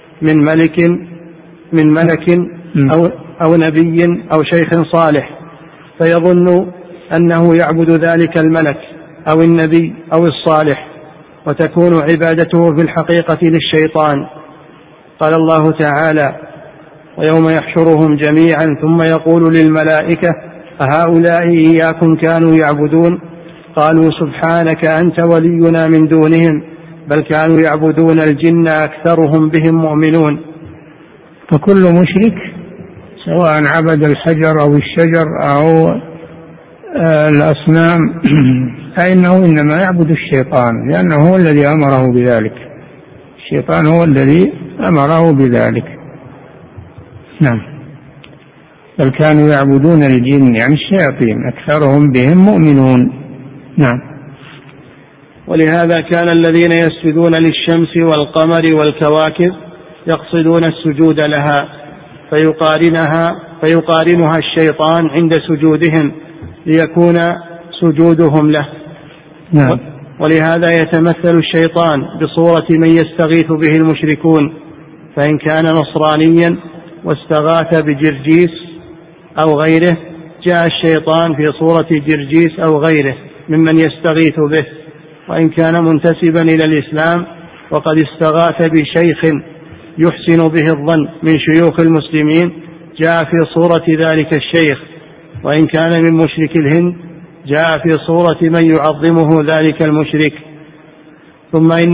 من ملك أو نبي أو شيخ صالح، فيظن أنه يعبد ذلك الملك أو النبي أو الصالح، وتكون عبادته في الحقيقة للشيطان. قال الله تعالى: ويوم يحشرهم جميعا ثم يقول للملائكة أهؤلاء إياكم كانوا يعبدون؟ قالوا سبحانك أنت ولينا من دونهم بل كانوا يعبدون الجن أكثرهم بهم مؤمنون. فكل مشرك سواء عبد الحجر أو الشجر أو الأصنام فإنه إنما يعبد الشيطان، لأنه هو الذي أمره بذلك، الشيطان هو الذي أمره بذلك. نعم. بل كانوا يعبدون الجن يعني الشياطين أكثرهم بهم مؤمنون. نعم. ولهذا كان الذين يسجدون للشمس والقمر والكواكب يقصدون السجود لها، فيقارنها الشيطان عند سجودهم ليكون سجودهم له. نعم. ولهذا يتمثل الشيطان بصورة من يستغيث به المشركون، فإن كان نصرانيا واستغاث بجرجيس أو غيره جاء الشيطان في صورة جرجيس أو غيره ممن يستغيث به. وإن كان منتسبا إلى الإسلام وقد استغاث بشيخ يحسن به الظن من شيوخ المسلمين جاء في صورة ذلك الشيخ. وإن كان من مشرك الهند جاء في صورة من يعظمه ذلك المشرك. ثم إن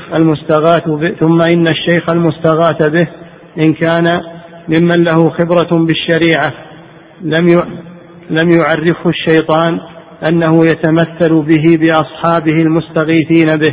الشيخ المستغاث به إن كان ممن له خبرة بالشريعة لم يعرفه الشيطان أنه يتمثل به بأصحابه المستغيثين به.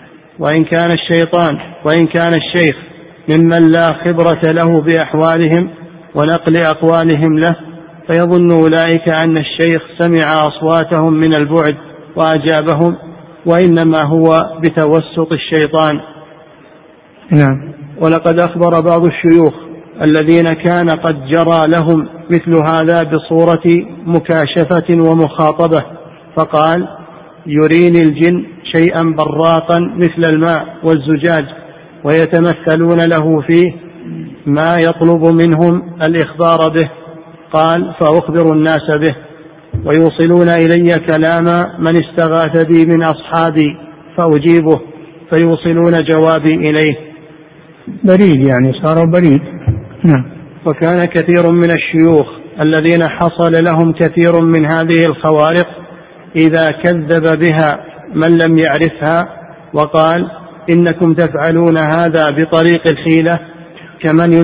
وإن كان الشيخ ممن لا خبرة له بأحوالهم ونقل أقوالهم له فيظن أولئك أن الشيخ سمع أصواتهم من البعد وأجابهم، وإنما هو بتوسط الشيطان. نعم. ولقد أخبر بعض الشيوخ الذين كان قد جرى لهم مثل هذا بصورة مكاشفة ومخاطبة، فقال: يريني الجن شيئا براقا مثل الماء والزجاج ويتمثلون له فيه ما يطلب منهم الإخبار به. قال: فأخبر الناس به ويوصلون إلي كلام من استغاث بي من أصحابي فأجيبه فيوصلون جوابي إليه. بريد، يعني صار بريد. نعم. وكان كثير من الشيوخ الذين حصل لهم كثير من هذه الخوارق إذا كذب بها من لم يعرفها وقال: إنكم تفعلون هذا بطريق الحيلة كمن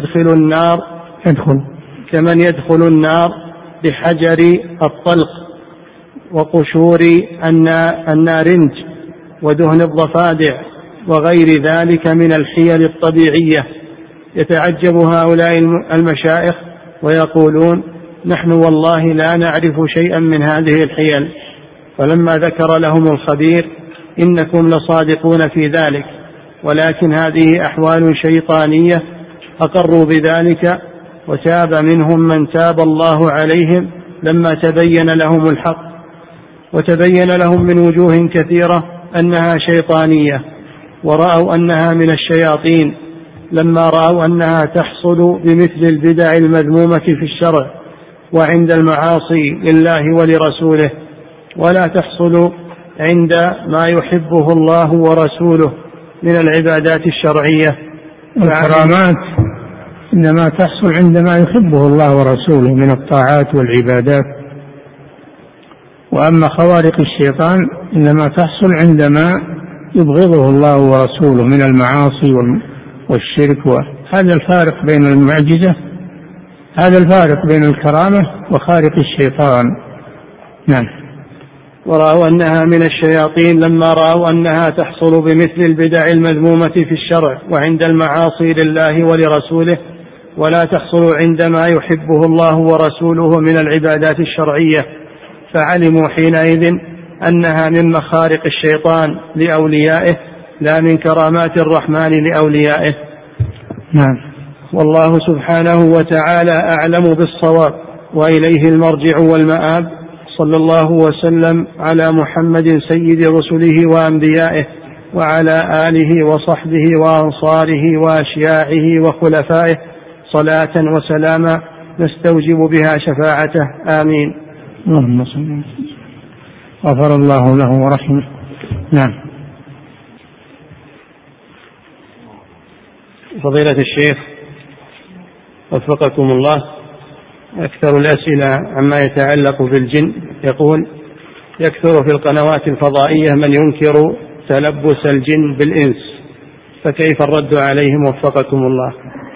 يدخل النار بحجر الطلق وقشور النارنج ودهن الضفادع وغير ذلك من الحيل الطبيعية. يتعجب هؤلاء المشايخ ويقولون: نحن والله لا نعرف شيئا من هذه الحيل. فلما ذكر لهم الخبير: إنكم لصادقون في ذلك، ولكن هذه أحوال شيطانية، أقروا بذلك، وتاب منهم من تاب الله عليهم لما تبين لهم الحق، وتبين لهم من وجوه كثيرة أنها شيطانية، ورأوا أنها من الشياطين لما رأوا أنها تحصل بمثل البدع المذمومة في الشرع وعند المعاصي لله ولرسوله، ولا تحصل عند ما يحبه الله ورسوله من العبادات الشرعية. الكرامات إنما تحصل عندما يحبه الله ورسوله من الطاعات والعبادات، وأما خوارق الشيطان إنما تحصل عندما يبغضه الله ورسوله من المعاصي والشرك. هذا الفارق بين المعجزة، هذا الفارق بين الكرامة وخارق الشيطان. نعم. ورأوا أنها من الشياطين لما رأوا أنها تحصل بمثل البدع المذمومة في الشرع وعند المعاصي لله ولرسوله، ولا تحصل عندما يحبه الله ورسوله من العبادات الشرعية، فعلموا حينئذ أنها من مخارق الشيطان لأوليائه لا من كرامات الرحمن لأوليائه. نعم. والله سبحانه وتعالى أعلم بالصواب، وإليه المرجع والمآب. صلى الله وسلم على محمد سيد رسله وأنبيائه وعلى آله وصحبه وأنصاره وأشياعه وخلفائه صلاة وسلاما نستوجب بها شفاعته. آمين. اللهم صل وسلم. غفر الله له ورحمه. نعم. فضيلة الشيخ وفقكم الله، أكثر الأسئلة عما يتعلق بالجن، يقول: يكثر في القنوات الفضائية من ينكر تلبس الجن بالإنس، فكيف الرد عليهم وفقكم الله؟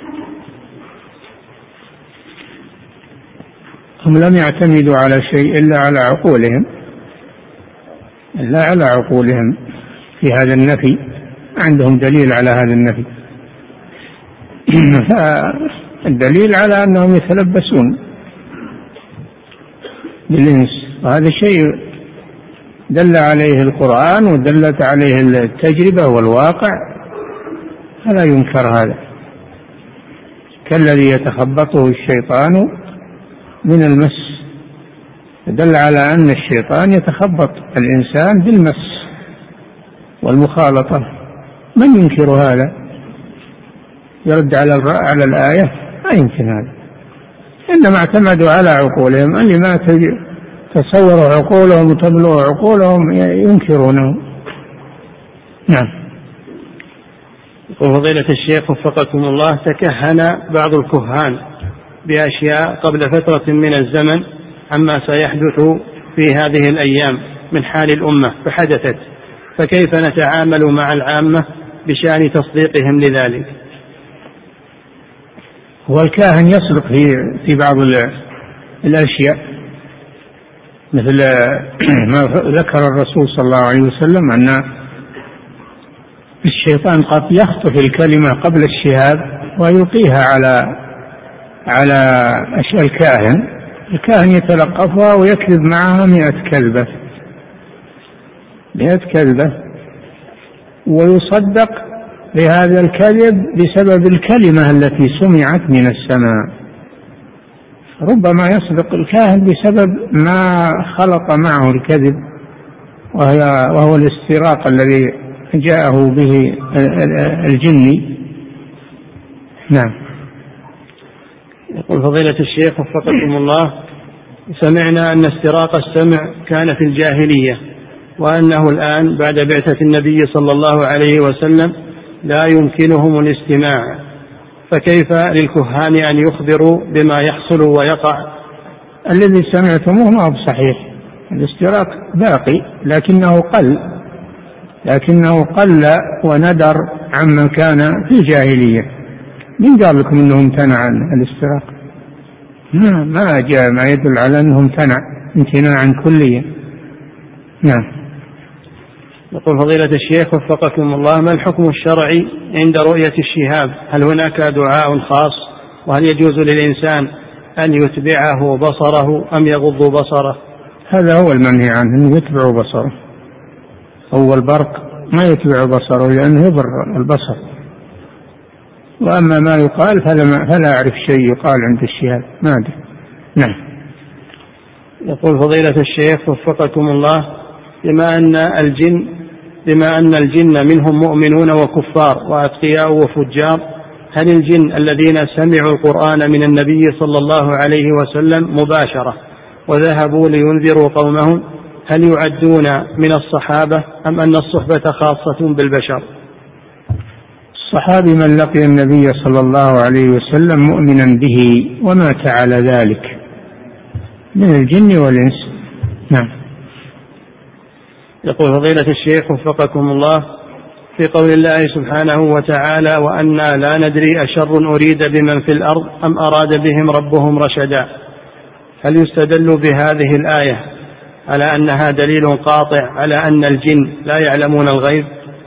هم لم يعتمدوا على شيء إلا على عقولهم في هذا النفي، عندهم دليل على هذا النفي. الدليل على أنهم يتلبسون بالإنس، وهذا شيء دل عليه القرآن ودلت عليه التجربة والواقع، فلا ينكر هذا، كالذي يتخبطه الشيطان من المس. دل على أن الشيطان يتخبط الإنسان بالمس والمخالطة. من ينكر هذا؟ يرد على الآية؟ ما يمكن هذا، إنما اعتمدوا على عقولهم، اللي ما تصوروا عقولهم وتبلغوا عقولهم ينكرونه. نعم. وفضيلة الشيخ وفقكم الله، تكهن بعض الكهان بأشياء قبل فترة من الزمن عما سيحدث في هذه الأيام من حال الأمة فحدثت، فكيف نتعامل مع العامة بشأن تصديقهم لذلك؟ والكاهن يصدق في بعض الأشياء، مثل ما ذكر الرسول صلى الله عليه وسلم أن الشيطان قد يخطف الكلمة قبل الشهاب ويلقيها على الكاهن يتلقفها ويكذب معها 100 كذبة ويصدق بهذا الكذب بسبب الكلمة التي سمعت من السماء. ربما يصدق الكاهن بسبب ما خلط معه الكذب، وهو الاستراق الذي جاءه به الجني. نعم. يقول فضيلة الشيخ وفقكم الله، سمعنا أن استراق السمع كان في الجاهلية، وأنه الآن بعد بعثة النبي صلى الله عليه وسلم لا يمكنهم الاستماع، فكيف للكهان أن يخبروا بما يحصل ويقع؟ الذي سمعتموه ما هو صحيح، الاستراق باقي لكنه قل وندر عمن كان في الجاهلية. من قال لكم أنه امتنع عن الاستراق؟ ما جاء ما يدل على أنه امتناعا كليا. نعم. يقول فضيلة الشيخ وفقكم الله، ما الحكم الشرعي عند رؤية الشهاب؟ هل هناك دعاء خاص؟ وهل يجوز للإنسان أن يتبعه بصره أم يغض بصره؟ هذا هو المنهي عنه، أن يتبع بصره. هو البرق ما يتبع بصره لأنه يضر البصر. وأما ما يقال فلا أعرف شيء يقال عند الشهاب، ما أدري. نعم. يقول فضيلة الشيخ وفقكم الله، بما أن الجن منهم مؤمنون وكفار وأتقياء وفجار، هل الجن الذين سمعوا القرآن من النبي صلى الله عليه وسلم مباشرة وذهبوا لينذروا قومهم هل يعدون من الصحابة أم أن الصحبة خاصة بالبشر؟ الصحابي من لقي النبي صلى الله عليه وسلم مؤمنا به ومات على ذلك من الجن والإنس. نعم. يقول فضيلة الشيخ وفقكم الله، في قول الله سبحانه وتعالى وأنا لا ندري أشر أريد بمن في الأرض أم أراد بهم ربهم رشدا، هل يستدل بهذه الآية على أنها دليل قاطع على أن الجن لا يعلمون الغيب؟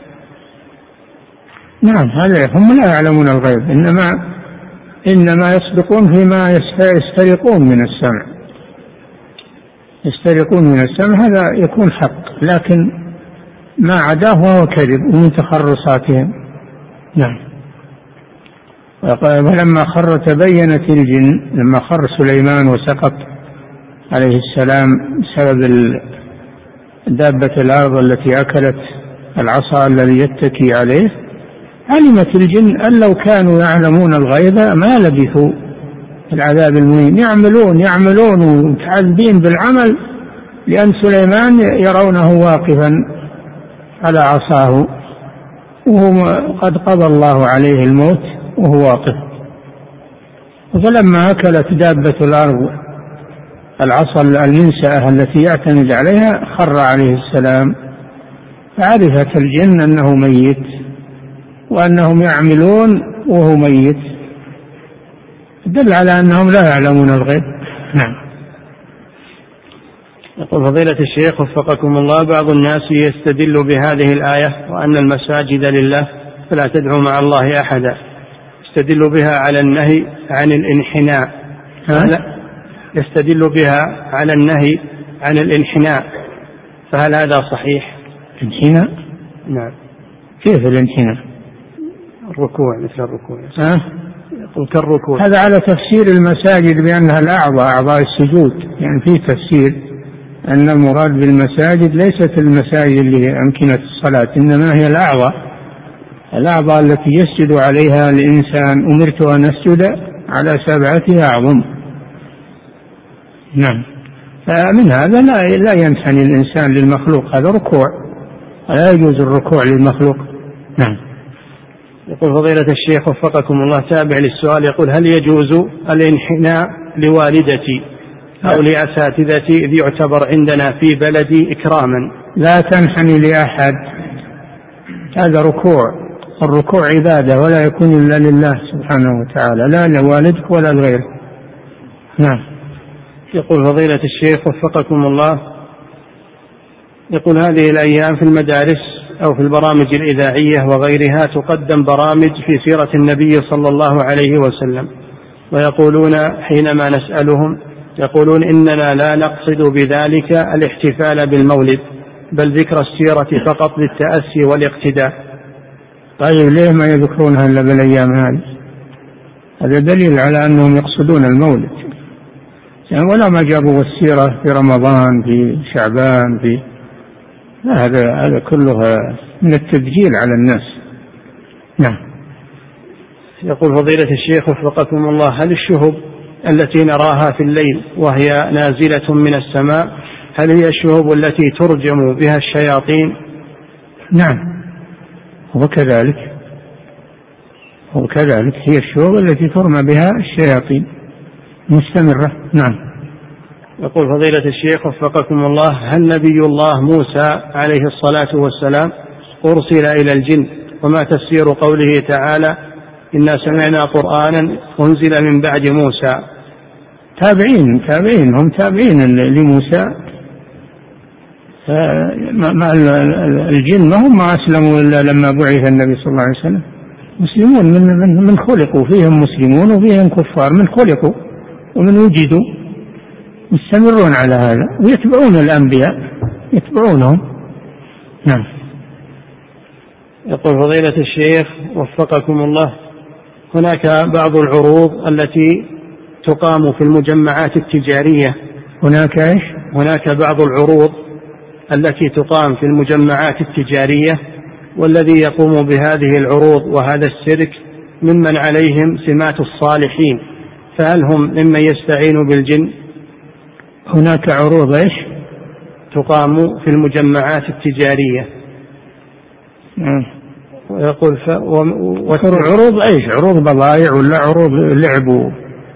نعم، هذا هم لا يعلمون الغيب، إنما يصدقون فيما يسترقون من السمع. يسترقون من السمع هذا يكون حق، لكن ما عداه هو كذب ومن تخرصاتهم. نعم. ولما خر تبينت الجن، لما خر سليمان وسقط عليه السلام بسبب دابة الأرض التي أكلت العصا الذي يتكي عليه، علمت الجن أن لو كانوا يعلمون الغيب ما لبثوا العذاب المهين. يعملون ومتعذبين بالعمل، لأن سليمان يرونه واقفا على عصاه وهو قد قضى الله عليه الموت وهو واقف. فلما أكلت دابة الأرض العصا المنسأة التي يعتمد عليها خر عليه السلام، فعرفت الجن أنه ميت وأنهم يعملون وهو ميت، دل على أنهم لا يعلمون الغيب. نعم. يقول فضيلة الشيخ وفقكم الله، بعض الناس يستدل بهذه الآية وأن المساجد لله فلا تدعوا مع الله أحدا، يستدل بها على النهي عن الانحناء. يستدل بها على النهي عن الانحناء، فهل هذا صحيح؟ انحناء؟ نعم. كيف الانحناء؟ الركوع، مثل الركوع. يقول كالركوع. هذا على تفسير المساجد بأنها الأعضاء، أعضاء السجود، يعني فيه تفسير أن المراد بالمساجد ليست المساجد اللي هي أمكنة الصلاة، إنما هي الأعضاء التي يسجد عليها الإنسان. أمرت أن أسجد على 7 أعظم. نعم. فمن هذا لا ينحني الإنسان للمخلوق، هذا ركوع، لا يجوز الركوع للمخلوق. نعم. يقول فضيلة الشيخ وفقكم الله تابع للسؤال، يقول هل يجوز الانحناء لوالدتي أو لأساتذتي إذ يعتبر عندنا في بلدي إكراما؟ لا تنحني لأحد، هذا ركوع، الركوع عبادة ولا يكون إلا لله سبحانه وتعالى، لا لوالدك ولا لغيرك. نعم. يقول فضيلة الشيخ وفقكم الله، يقول هذه الأيام في المدارس أو في البرامج الإذاعية وغيرها تقدم برامج في سيرة النبي صلى الله عليه وسلم، ويقولون حينما نسألهم يقولون إننا لا نقصد بذلك الاحتفال بالمولد بل ذكر السيرة فقط للتأسي والاقتداء. طيب ليه ما يذكرونها إلا بالأيام هذه؟ هذا دليل على أنهم يقصدون المولد، يعني ولا ما جابوا السيرة في رمضان في شعبان في هذا كله من التبجيل على الناس. نعم. يقول فضيلة الشيخ وفقكم الله، هل الشهب التي نراها في الليل وهي نازلة من السماء هل هي الشهب التي ترجم بها الشياطين؟ نعم، وكذلك هي الشهب التي ترمى بها الشياطين مستمرة. نعم. يقول فضيلة الشيخ وفقكم الله، هل نبي الله موسى عليه الصلاة والسلام أرسل إلى الجن؟ وما تفسير قوله تعالى إنا سمعنا قرآنا أنزل من بعد موسى؟ تابعين هم تابعين لموسى. الجن ما هم ما أسلموا إلا لما بعث النبي صلى الله عليه وسلم، مسلمون من خلقوا، فيهم مسلمون وفيهم كفار، من خلقوا ومن وجدوا، مستمرون على هذا ويتبعون الأنبياء يتبعونهم. نعم. يقول فضيلة الشيخ وفقكم الله، هناك بعض العروض التي تقام في المجمعات التجارية. هناك بعض العروض التي تقام في المجمعات التجارية، والذي يقوم بهذه العروض وهذا السيرك ممن عليهم سمات الصالحين، فهل هم ممن يستعين بالجن؟ هناك عروض تقام في المجمعات التجارية. ويقول عروض عروض بضائع ولا عروض لعب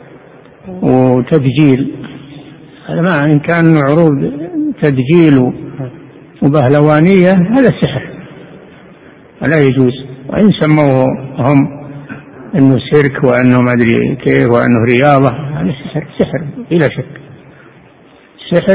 وتدجيل؟ هذا ما إن كان عروض تدجيل وبهلوانية هذا سحر لا يجوز. وإن سموه هم أنه سيرك وأنه ما أدري كيف وأنه رياضة، هذا سحر بلا شك، سحر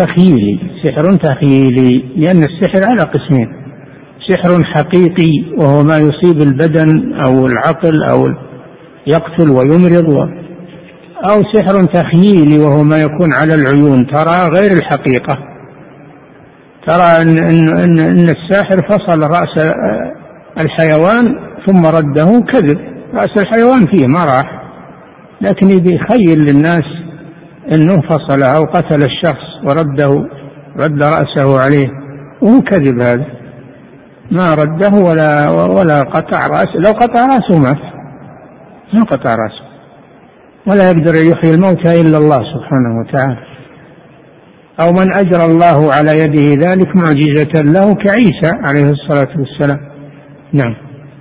تخيلي، لأن السحر على قسمين: سحر حقيقي وهو ما يصيب البدن أو العقل أو يقتل ويمرض، أو سحر تخيلي وهو ما يكون على العيون ترى غير الحقيقة، ترى أن الساحر فصل رأس الحيوان ثم رده، كذب، رأس الحيوان فيه ما راح، لكن يخيل للناس أنه فصله أو قتل الشخص رد رأسه عليه، وهو كذب، هذا ما رده ولا قطع رأسه. لو قطع رأسه ما قطع رأسه، ولا يقدر يحيي الموتى إلا الله سبحانه وتعالى، أو من أجرى الله على يده ذلك معجزة له كعيسى عليه الصلاة والسلام. نعم.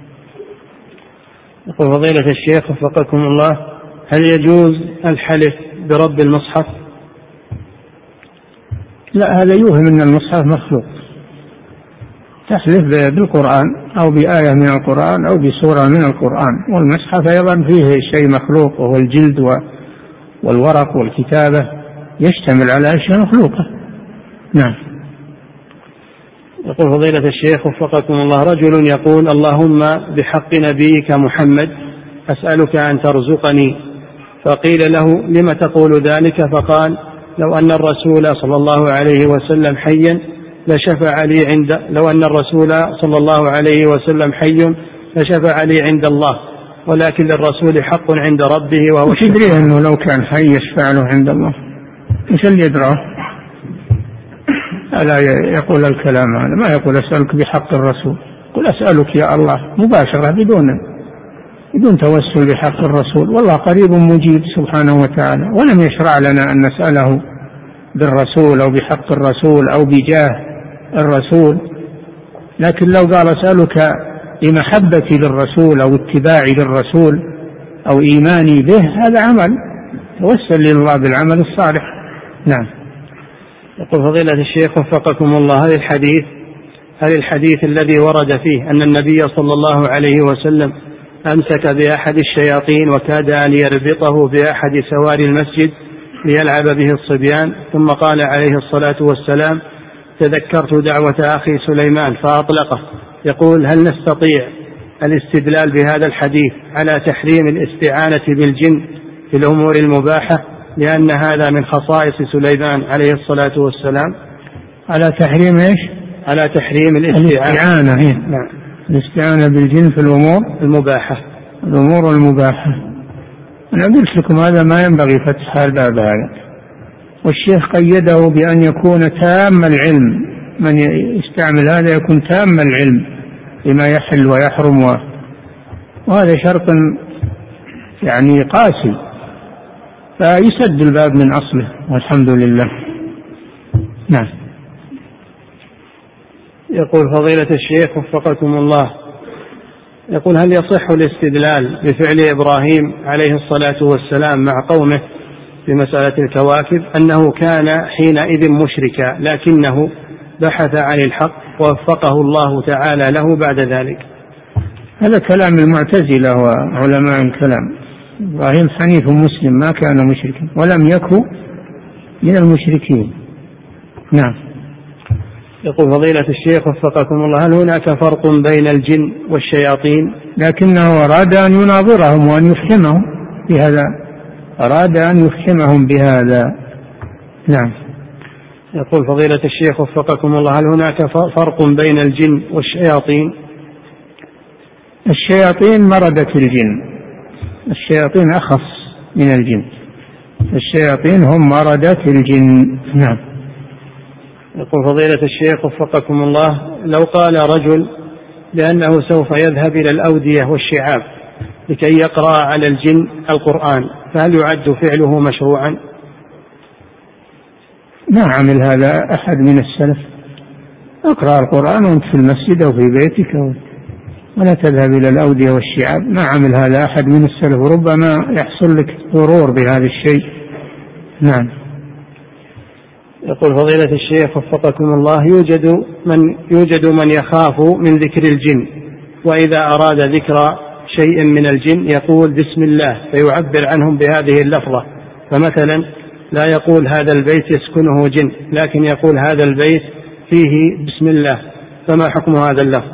يقول فضيلة الشيخ وفقكم الله، هل يجوز الحلف برب المصحف؟ لا، هذا يوهم أن المصحف مخلوق. تحلف بالقرآن أو بآية من القرآن أو بسورة من القرآن، والمصحف أيضا فيه شيء مخلوق وهو الجلد والورق والكتابة، يشتمل على أشياء مخلوقة. نعم. يقول فضيلة الشيخ وفقكم الله، رجل يقول اللهم بحق نبيك محمد أسألك أن ترزقني، فقيل له لم تقول ذلك؟ فقال لو أن الرسول صلى الله عليه وسلم حيا لشفع لي لشفع لي عند الله، ولكن للرسول حق عند ربه وهو تدري أنه لو كان حي يشفع له عند الله؟ إيش اللي يدراه؟ ألا يقول الكلام هذا، ما يقول أسألك بحق الرسول، قل أسألك يا الله مباشرة بدون توسل بحق الرسول، والله قريب مجيب سبحانه وتعالى، ولم يشرع لنا أن نسأله بالرسول أو بحق الرسول أو بجاه الرسول. لكن لو قال أسألك بمحبتي للرسول أو اتباعي للرسول أو إيماني به، هذا عمل توسل لله بالعمل الصالح. نعم. يقول فضيلة الشيخ وفقكم الله، هل الحديث الذي ورد فيه أن النبي صلى الله عليه وسلم أمسك بأحد الشياطين وكاد أن يربطه بأحد سوار المسجد ليلعب به الصبيان، ثم قال عليه الصلاة والسلام تذكرت دعوة أخي سليمان فأطلقه، يقول هل نستطيع الاستدلال بهذا الحديث على تحريم الاستعانة بالجن في الأمور المباحة، لأن هذا من خصائص سليمان عليه الصلاة والسلام؟ على تحريم إيش؟ على تحريم الاستعانة. نعم. الاستعانة بالجن في الأمور المباحة. أنا قلت لكم هذا ما ينبغي فتح الباب هذا، والشيخ قيده بأن يكون تام العلم، من يستعمل هذا يكون تام العلم بما يحل ويحرم، وهذا شرط يعني قاسي، فيسد الباب من أصله والحمد لله. نعم. يقول فضيلة الشيخ وفقكم الله، يقول هل يصح الاستدلال بفعل إبراهيم عليه الصلاة والسلام مع قومه في مسألة الكواكب أنه كان حينئذ مشركا لكنه بحث عن الحق ووفقه الله تعالى له بعد ذلك؟ هذا كلام المعتزلة وعلماء الكلام. إبراهيم حنيف مسلم ما كان مشركا ولم يكن من المشركين. نعم. يقول فضيلة الشيخ وفقكم الله، هل هناك فرق بين الجن والشياطين؟ لكنه أراد أن يناظرهم وأن يفهمهم بهذا، أراد أن يفهمهم بهذا. نعم. يقول فضيلة الشيخ وفقكم الله، هل هناك فرق بين الجن والشياطين؟ الشياطين مردة الجن، الشياطين أخص من الجن، الشياطين هم مردة الجن. نعم. يقول فضيلة الشيخ وفقكم الله، لو قال رجل لأنه سوف يذهب إلى الأودية والشعاب لكي يقرأ على الجن القرآن، فهل يعد فعله مشروعا؟ ما عمل هذا أحد من السلف. اقرأ القرآن وانت في المسجد أو في بيتك ولا تذهب إلى الأودية والشعاب، ما عمل هذا أحد من السلف، وربما يحصل لك ضرور بهذا الشيء. نعم. يقول فضيلة الشيخ وفقكم الله، يوجد من يخاف من ذكر الجن، وإذا أراد ذكر شيء من الجن يقول بسم الله فيعبر عنهم بهذه اللفظة، فمثلا لا يقول هذا البيت يسكنه جن، لكن يقول هذا البيت فيه بسم الله، فما حكم هذا اللفظ؟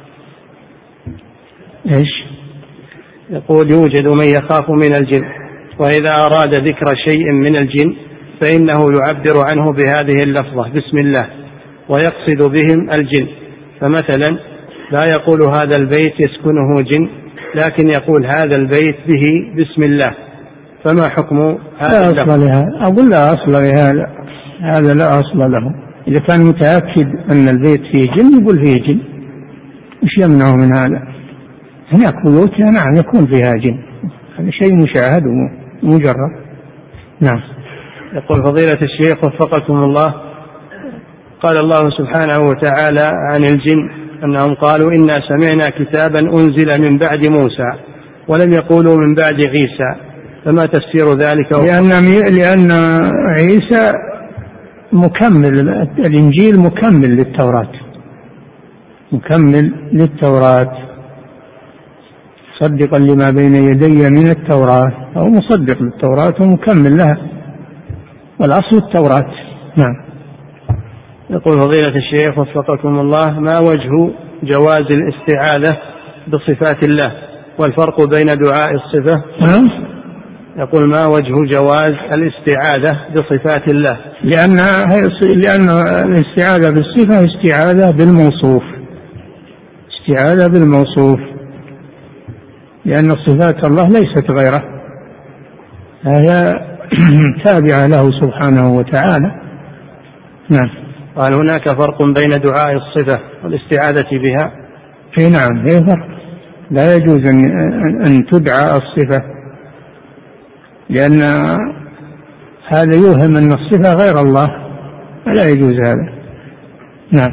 إيش؟ يقول يوجد من يخاف من الجن، وإذا أراد ذكر شيء من الجن فإنه يعبر عنه بهذه اللفظة بسم الله ويقصد بهم الجن، فمثلا لا يقول هذا البيت يسكنه جن، لكن يقول هذا البيت به بسم الله، فما حكم هذا اللفظ؟ أقول لا أصل لهذا، هذا لا أصل له. إذا كان متأكد أن البيت فيه جن يقول فيه جن، مش يمنعه من هذا؟ هناك بيوت نعم يكون فيها جن، هذا شيء مشاهد ومجرد. نعم. يقول فضيلة الشيخ وفقكم الله، قال الله سبحانه وتعالى عن الجن أنهم قالوا إنا سمعنا كتابا أنزل من بعد موسى، ولم يقولوا من بعد عيسى، فما تفسير ذلك؟ لأن عيسى مكمل، الإنجيل مكمل للتوراة، مكمل للتوراة مصدقا لما بين يدي من التوراة، أو مصدق للتوراة ومكمل لها، والأصل التوراة. نعم. يقول فضيلة الشيخ وفقكم الله، ما وجه جواز الاستعاذة بصفات الله والفرق بين دعاء الصفة؟ يقول ما وجه جواز الاستعاذة بصفات الله؟ لأن الاستعاذة بالصفة استعاذة بالموصوف، استعاذة بالموصوف، لأن صفات الله ليست غيره، هي تابعة له سبحانه وتعالى. نعم. وهل هناك فرق بين دعاء الصفة والاستعاذة بها؟ في نعم، في فرق. لا يجوز أن تدعى الصفة، لأن هذا يوهم أن الصفة غير الله، فلا يجوز هذا. نعم.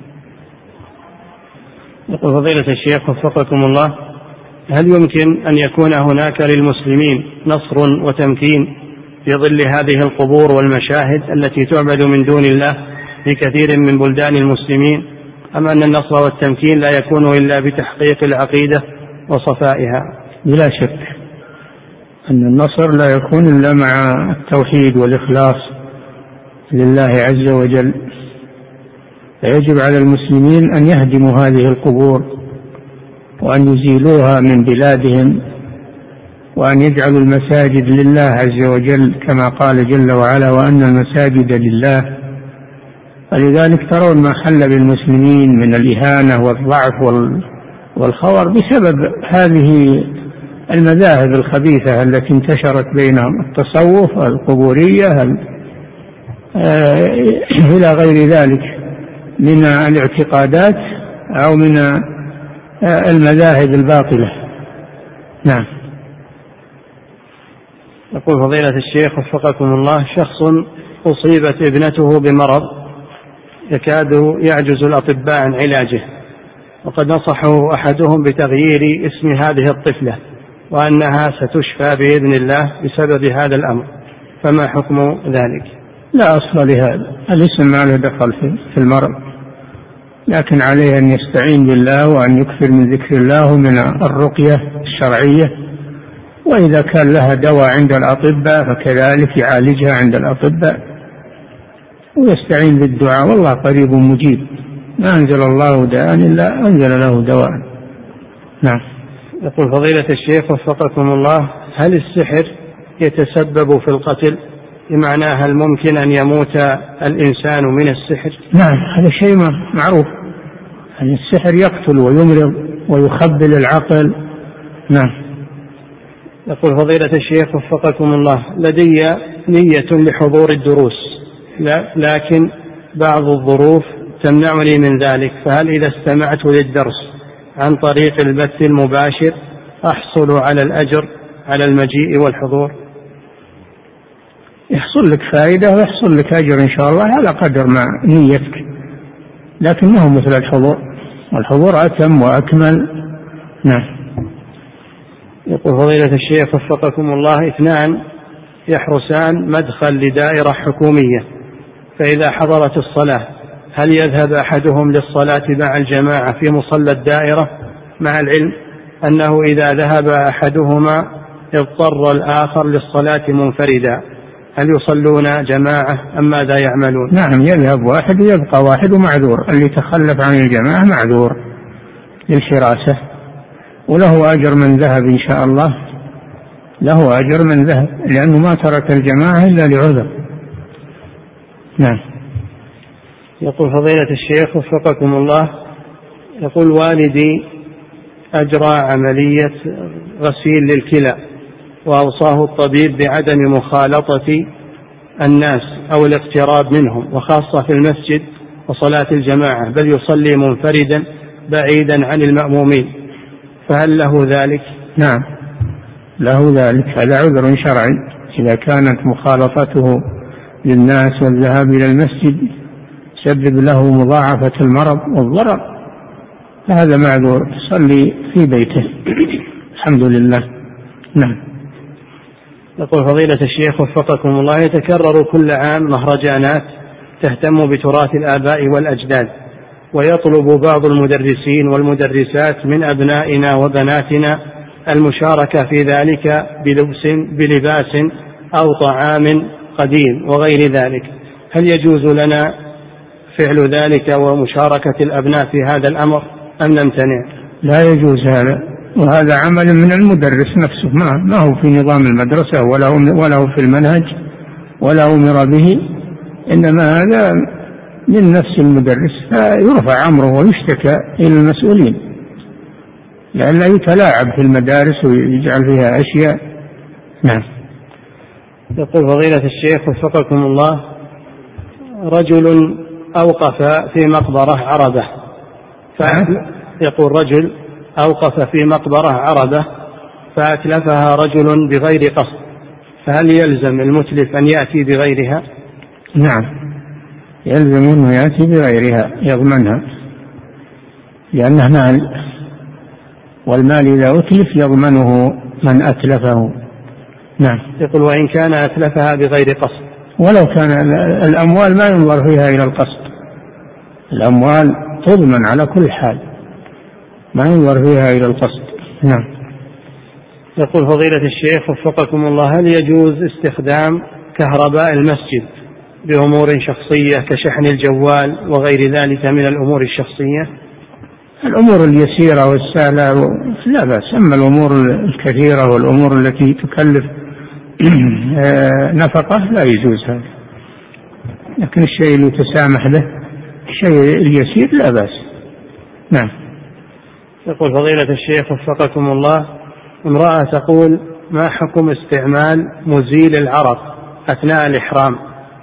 يقول فضيلة الشيخ وفقكم الله: هل يمكن أن يكون هناك للمسلمين نصر وتمكين في ظل هذه القبور والمشاهد التي تعبد من دون الله في كثير من بلدان المسلمين، أم أن النصر والتمكين لا يكون إلا بتحقيق العقيدة وصفائها؟ بلا شك أن النصر لا يكون إلا مع التوحيد والإخلاص لله عز وجل. فيجب على المسلمين أن يهدموا هذه القبور وأن يزيلوها من بلادهم، وأن يجعلوا المساجد لله عز وجل كما قال جل وعلا: وأن المساجد لله. فلذلك ترون ما حل بالمسلمين من الإهانة والضعف والخور بسبب هذه المذاهب الخبيثة التي انتشرت بينهم، التصوف والقبورية إلى غير ذلك من الاعتقادات أو من المذاهب الباطلة. نعم. يقول فضيلة الشيخ وفقكم الله: شخص أصيبت ابنته بمرض يكاد يعجز الأطباء عن علاجه، وقد نصحه أحدهم بتغيير اسم هذه الطفلة وأنها ستشفى بإذن الله بسبب هذا الأمر، فما حكم ذلك؟ لا أصل لهذا، الاسم ما له دخل في المرض، لكن عليه أن يستعين بالله وأن يكثر من ذكر الله من الرقية الشرعية، وإذا كان لها دواء عند الأطباء فكذلك يعالجها عند الأطباء ويستعين بالدعاء، والله قريب مجيب. ما أنزل الله داء إلا أنزل له دواء. نعم. يقول فضيلة الشيخ وفقكم الله: هل السحر يتسبب في القتل؟ بمعنى هل ممكن أن يموت الإنسان من السحر؟ نعم، هذا شيء معروف، أن السحر يقتل ويمرض ويخبل العقل. نعم. يقول فضيلة الشيخ وفقكم الله: لدي نية لحضور الدروس، لكن بعض الظروف تمنعني من ذلك، فهل إذا استمعت للدرس عن طريق البث المباشر أحصل على الأجر على المجيء والحضور؟ يحصل لك فائدة ويحصل لك أجر إن شاء الله على قدر ما نيتك، لكنه مثل الحضور، والحضور أتم وأكمل. نعم. يقول فضيلة الشيخ وفقكم الله: 2 يحرسان مدخل لدائرة حكومية، فإذا حضرت الصلاة هل يذهب أحدهم للصلاة مع الجماعة في مصلى الدائرة، مع العلم أنه إذا ذهب أحدهما اضطر الآخر للصلاة منفردا، هل يصلون جماعة أم ماذا يعملون؟ نعم، يذهب واحد ويبقى واحد معذور، اللي تخلف عن الجماعة معذور للحراسة، وله أجر من ذهب إن شاء الله، له أجر من ذهب، لأنه ما ترك الجماعة إلا لعذر. نعم. يقول فضيلة الشيخ وفقكم الله: يقول والدي أجرى عملية غسيل للكلى، وأوصاه الطبيب بعدم مخالطة الناس أو الاقتراب منهم، وخاصة في المسجد وصلاة الجماعة، بل يصلي منفردا بعيدا عن المأمومين، فهل له ذلك؟ نعم، له ذلك، هذا عذر شرعي. إذا كانت مخالطته للناس والذهاب إلى المسجد سبب له مضاعفة المرض والضرر، فهذا معذور، يصلي في بيته. الحمد لله. نعم. يقول فضيلة الشيخ وفقكم الله: يتكرر كل عام مهرجانات تهتم بتراث الآباء والأجداد، ويطلب بعض المدرسين والمدرسات من أبنائنا وبناتنا المشاركة في ذلك بلباس أو طعام قديم وغير ذلك، هل يجوز لنا فعل ذلك ومشاركة الأبناء في هذا الأمر أم نمتنع؟ لا يجوز هذا، وهذا عمل من المدرس نفسه، ما هو في نظام المدرسة ولا هو في المنهج ولا أمر به، إنما هذا من نفس المدرس، فيرفع أمره ويشتكى إلى المسؤولين، لأن لا يتلاعب في المدارس ويجعل فيها أشياء. نعم. يقول فضيلة الشيخ وفقكم الله: رجل أوقف في مقبرة عربة، يقول رجل أوقف في مقبرة عربة فأتلفها رجل بغير قصد، فهل يلزم المتلف أن يأتي بغيرها؟ نعم، يلزم أنه يأتي بغيرها يضمنها، لأنه مال، والمال إذا أتلف يضمنه من أتلفه. نعم. يقول وإن كان أتلفها بغير قصد، ولو كان الأموال ما ينظر فيها إلى القصد، الأموال تضمن على كل حال، ما ينظر فيها إلى القصد. نعم. يقول فضيلة الشيخ وفقكم الله، هل يجوز استخدام كهرباء المسجد بأمور شخصية كشحن الجوال وغير ذلك من الأمور الشخصية؟ الأمور اليسيرة والسهلة لا بأس، أما الأمور الكثيرة والأمور التي تكلف نفقة لا يجوز هذا، لكن الشيء اللي تسامح به الشيء اليسير لا بأس. نعم. يقول فضيلة الشيخ وفقكم الله، امرأة تقول ما حكم استعمال مزيل العرق أثناء الإحرام؟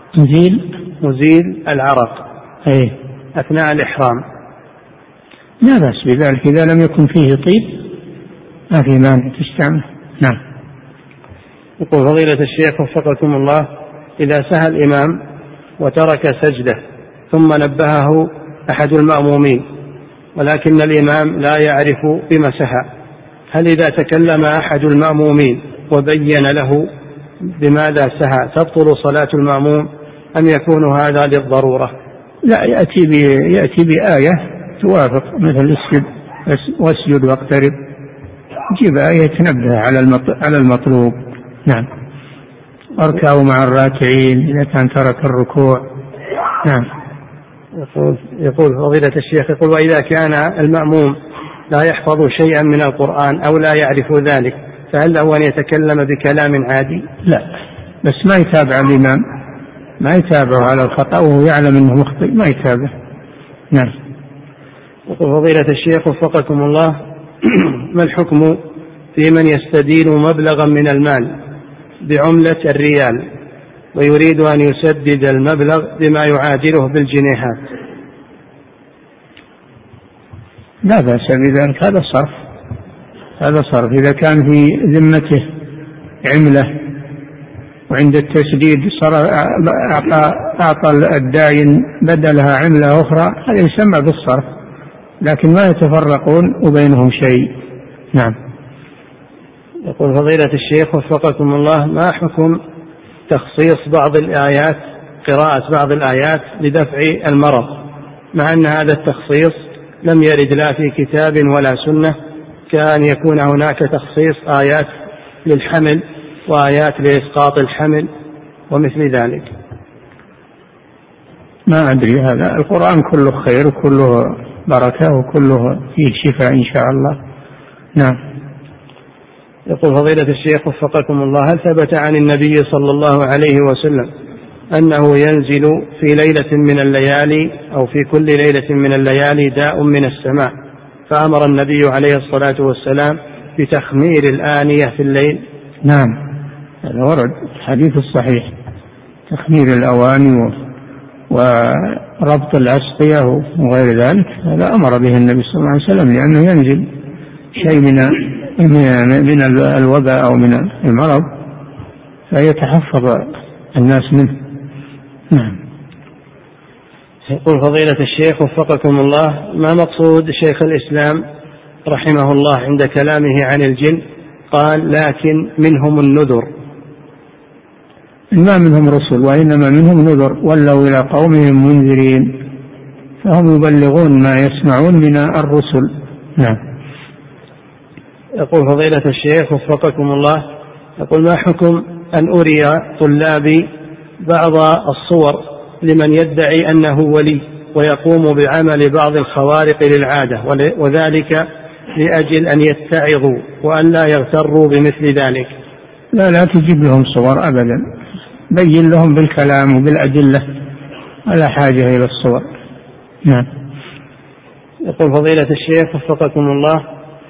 مزيل العرق أثناء الإحرام لا بأس بذلك إذا لم يكن فيه طيب، ما في مانع تستعمل. نعم. يقول فضيلة الشيخ وفقكم الله، إذا سهى الإمام وترك سجدة ثم نبهه أحد المأمومين ولكن الإمام لا يعرف بما سهى، هل إذا تكلم أحد المأمومين وبين له بماذا سهى تبطل صلاة المأموم أم يكون هذا للضرورة؟ لا، يأتي بآية توافق، مثل واسجد واقترب، جيب آية تنبه على المطلوب. نعم. واركعوا مع الراكعين إذا كان ترك الركوع. نعم. يقول فضيلة الشيخ، يقول وإذا كان المأموم لا يحفظ شيئا من القرآن أو لا يعرف ذلك فهل له أن يتكلم بكلام عادي؟ لا، بس ما يتابع الإمام، ما يتابعه على الخطأ وهو يعلم أنه مخطئ، ما يتابع. نعم. يقول فضيلة الشيخ وفقكم الله، ما الحكم في من يستدين مبلغا من المال بعملة الريال ويريد أن يسدد المبلغ بما يعادله بالجنيهات؟ لا بأس بذلك، هذا صرف إذا كان في ذمته عملة وعند التسديد صار أعطى الداين بدلها عملة أخرى، هذا يسمى بالصرف، لكن ما يتفرقون وبينهم شيء. نعم. يقول فضيلة الشيخ وفقكم الله، ما حكم تخصيص بعض الآيات، قراءة بعض الآيات لدفع المرض، مع أن هذا التخصيص لم يرد لا في كتاب ولا سنة، كان يكون هناك تخصيص آيات للحمل وآيات لإسقاط الحمل ومثل ذلك؟ ما أدري، هذا القرآن كله خير وكله بركة وكله فيه شفاء إن شاء الله. نعم. يقول فضيلة الشيخ وفقكم الله، هل ثبت عن النبي صلى الله عليه وسلم أنه ينزل في ليلة من الليالي أو في كل ليلة من الليالي داء من السماء فأمر النبي عليه الصلاة والسلام بتخمير الآنية في الليل؟ نعم، هذا ورد الحديث الصحيح، تخمير الأواني وربط الأسقية وغير ذلك، هذا أمر به النبي صلى الله عليه وسلم، لأنه ينزل شيء من الوباء أو من المرض فيتحفظ الناس منه. نعم. يقول فضيلة الشيخ وفقكم الله، ما مقصود شيخ الإسلام رحمه الله عند كلامه عن الجن قال لكن منهم النذر؟ ما منهم رسل وإنما منهم نذر، ولوا إلى قومهم منذرين، فهم يبلغون ما يسمعون من الرسل. نعم. يقول فضيلة الشيخ وفقكم الله، يقول ما حكم أن أري طلابي بعض الصور لمن يدعي أنه ولي ويقوم بعمل بعض الخوارق للعادة، وذلك لأجل أن يتعظوا وأن لا يغتروا بمثل ذلك؟ لا تجيب لهم صور أبدا، بين لهم بالكلام وبالأدلة، ولا حاجة إلى الصور. نعم. يقول فضيلة الشيخ وفقكم الله،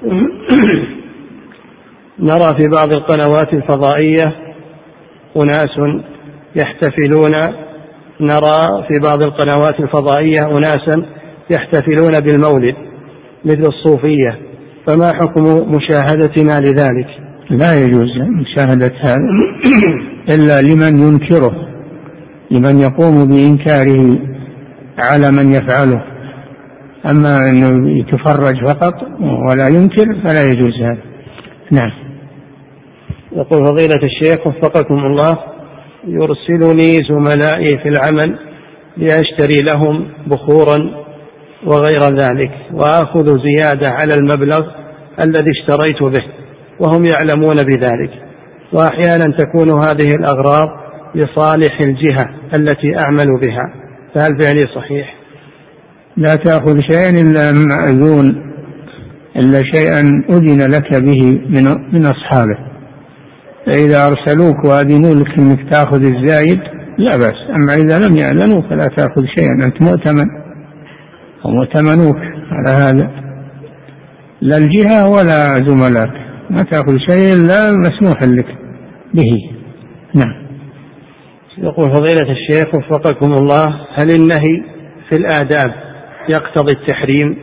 نرى في بعض القنوات الفضائية أناس يحتفلون نرى في بعض القنوات الفضائية أناسا يحتفلون بالمولد مثل الصوفية، فما حكم مشاهدتنا لذلك؟ لا يجوز مشاهدة هذا إلا لمن ينكره، لمن يقوم بإنكاره على من يفعله. أما أنه يتفرج فقط ولا ينكر فلا يجوز هذا. نعم. يقول فضيلة الشيخ وفقكم الله، يرسلني زملائي في العمل لأشتري لهم بخورا وغير ذلك، وآخذ زيادة على المبلغ الذي اشتريت به وهم يعلمون بذلك، وأحيانا تكون هذه الأغراض لصالح الجهة التي أعمل بها، فهل فعلي صحيح؟ لا تأخذ شيئا إلا مأذون، إلا شيئا أذن لك به من أصحابه، فإذا أرسلوك وأذنوا لك أنك تأخذ الزايد لا بأس، أما إذا لم يأذنوا فلا تأخذ شيئا، أنت مؤتمن ومؤتمنوك على هذا، لا الجهة ولا زملاك، ما تأخذ شيء إلا مسموح لك به. نعم. يقول فضيلة الشيخ وفقكم الله، هل النهي في الآداب يقتضي التحريم؟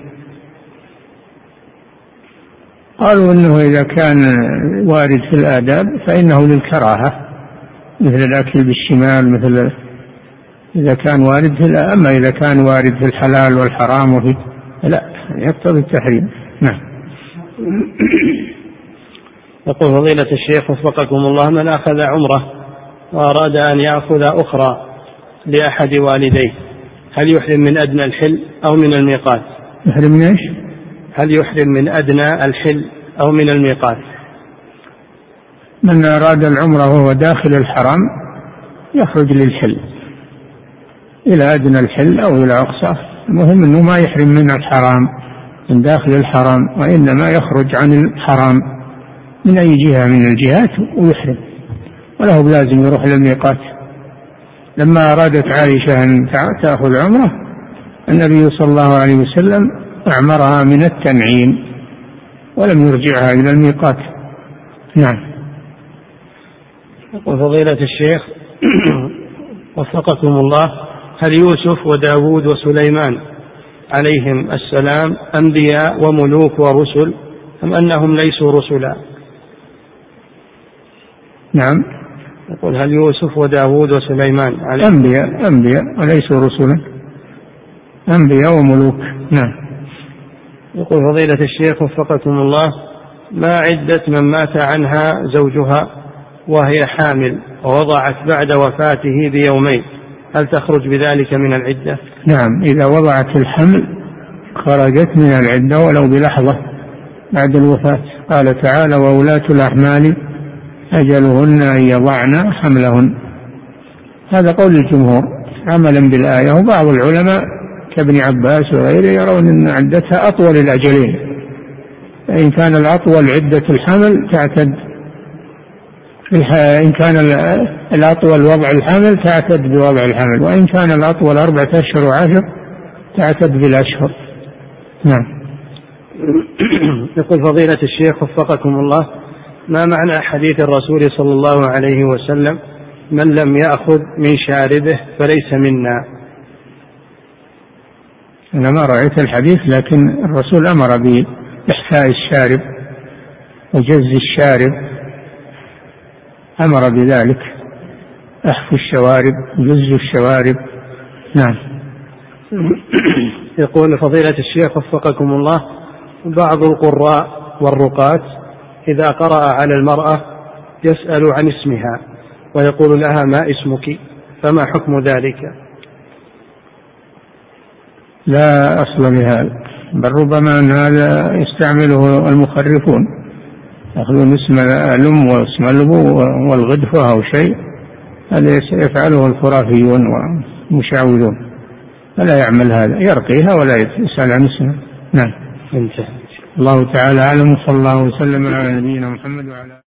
قالوا إنه إذا كان وارد في الآداب فإنه للكراهة، مثل الأكل بالشمال، مثل إذا كان وارد في أما إذا كان وارد في الحلال والحرام وفي لا يقتضي التحريم. نعم. يقول فضيلة الشيخ وفقكم الله، من أخذ عمره وأراد أن يأخذ أخرى لأحد والديه، هل يحرم من أدنى الحل أو من الميقات؟ يحرم من إيش؟ هل يحرم من أدنى الحل أو من الميقات؟ من أراد العمرة وهو داخل الحرم يخرج للحل إلى أدنى الحل أو إلى أقصاه، المهم أنه ما يحرم من الحرام من داخل الحرام، وإنما يخرج عن الحرام من أي جهة من الجهات ويحرم، وله بلازم يروح للميقات. لما أرادت عائشة أن تأخذ عمرة النبي صلى الله عليه وسلم أعمرها من التنعيم ولم يرجعها إلى الميقات. نعم. يقول فضيلة الشيخ وفقكم الله، هل يوسف وداود وسليمان عليهم السلام أنبياء وملوك ورسل أم أنهم ليسوا رسلا؟ نعم. يقول هل يوسف وداود وسليمان أنبياء وليسوا رسلا، أنبياء وملوك. نعم. يقول فضيلة الشيخ وفقكم الله، ما عدة من مات عنها زوجها وهي حامل ووضعت بعد وفاته بيومين، هل تخرج بذلك من العدة؟ نعم، إذا وضعت الحمل خرجت من العدة ولو بلحظة بعد الوفاة. قال تعالى: وولاة الأحمال أجلهن أن يضعن حملهن. هذا قول الجمهور عملا بالآية، وبعض العلماء كابن عباس وغيره يرون أن عدتها أطول الأجلين، فإن كان الأطول عدة الحمل تعتد، إن كان الأطول وضع الحمل تعتد بوضع الحمل، وإن كان الأطول 4 أشهر و10 تعتد بالأشهر. نعم. يقول فضيلة الشيخ وفقكم الله، ما معنى حديث الرسول صلى الله عليه وسلم: من لم يأخذ من شاربه فليس منا؟ أنا ما رأيت الحديث، لكن الرسول أمر بإحفاء الشارب وجز الشارب، أمر بذلك، أحفوا الشوارب وجز الشوارب. نعم. يقول فضيلة الشيخ وفقكم الله، بعض القراء والرقاة إذا قرأ على المرأة يسأل عن اسمها ويقول لها: ما اسمك؟ فما حكم ذلك؟ لا أصل لهذا، بل ربما أن هذا يستعمله المخرفون، يأخذون اسم الأم واسم الأبو والغدفة أو شيء، هذا يفعله الخرافيون والمشعوذون، فلا يعمل هذا، يرقيها ولا يسأل عن اسمها. نعم. انتهى. الله تعالى أعلم، صلى الله وسلم على نبينا محمد وعلى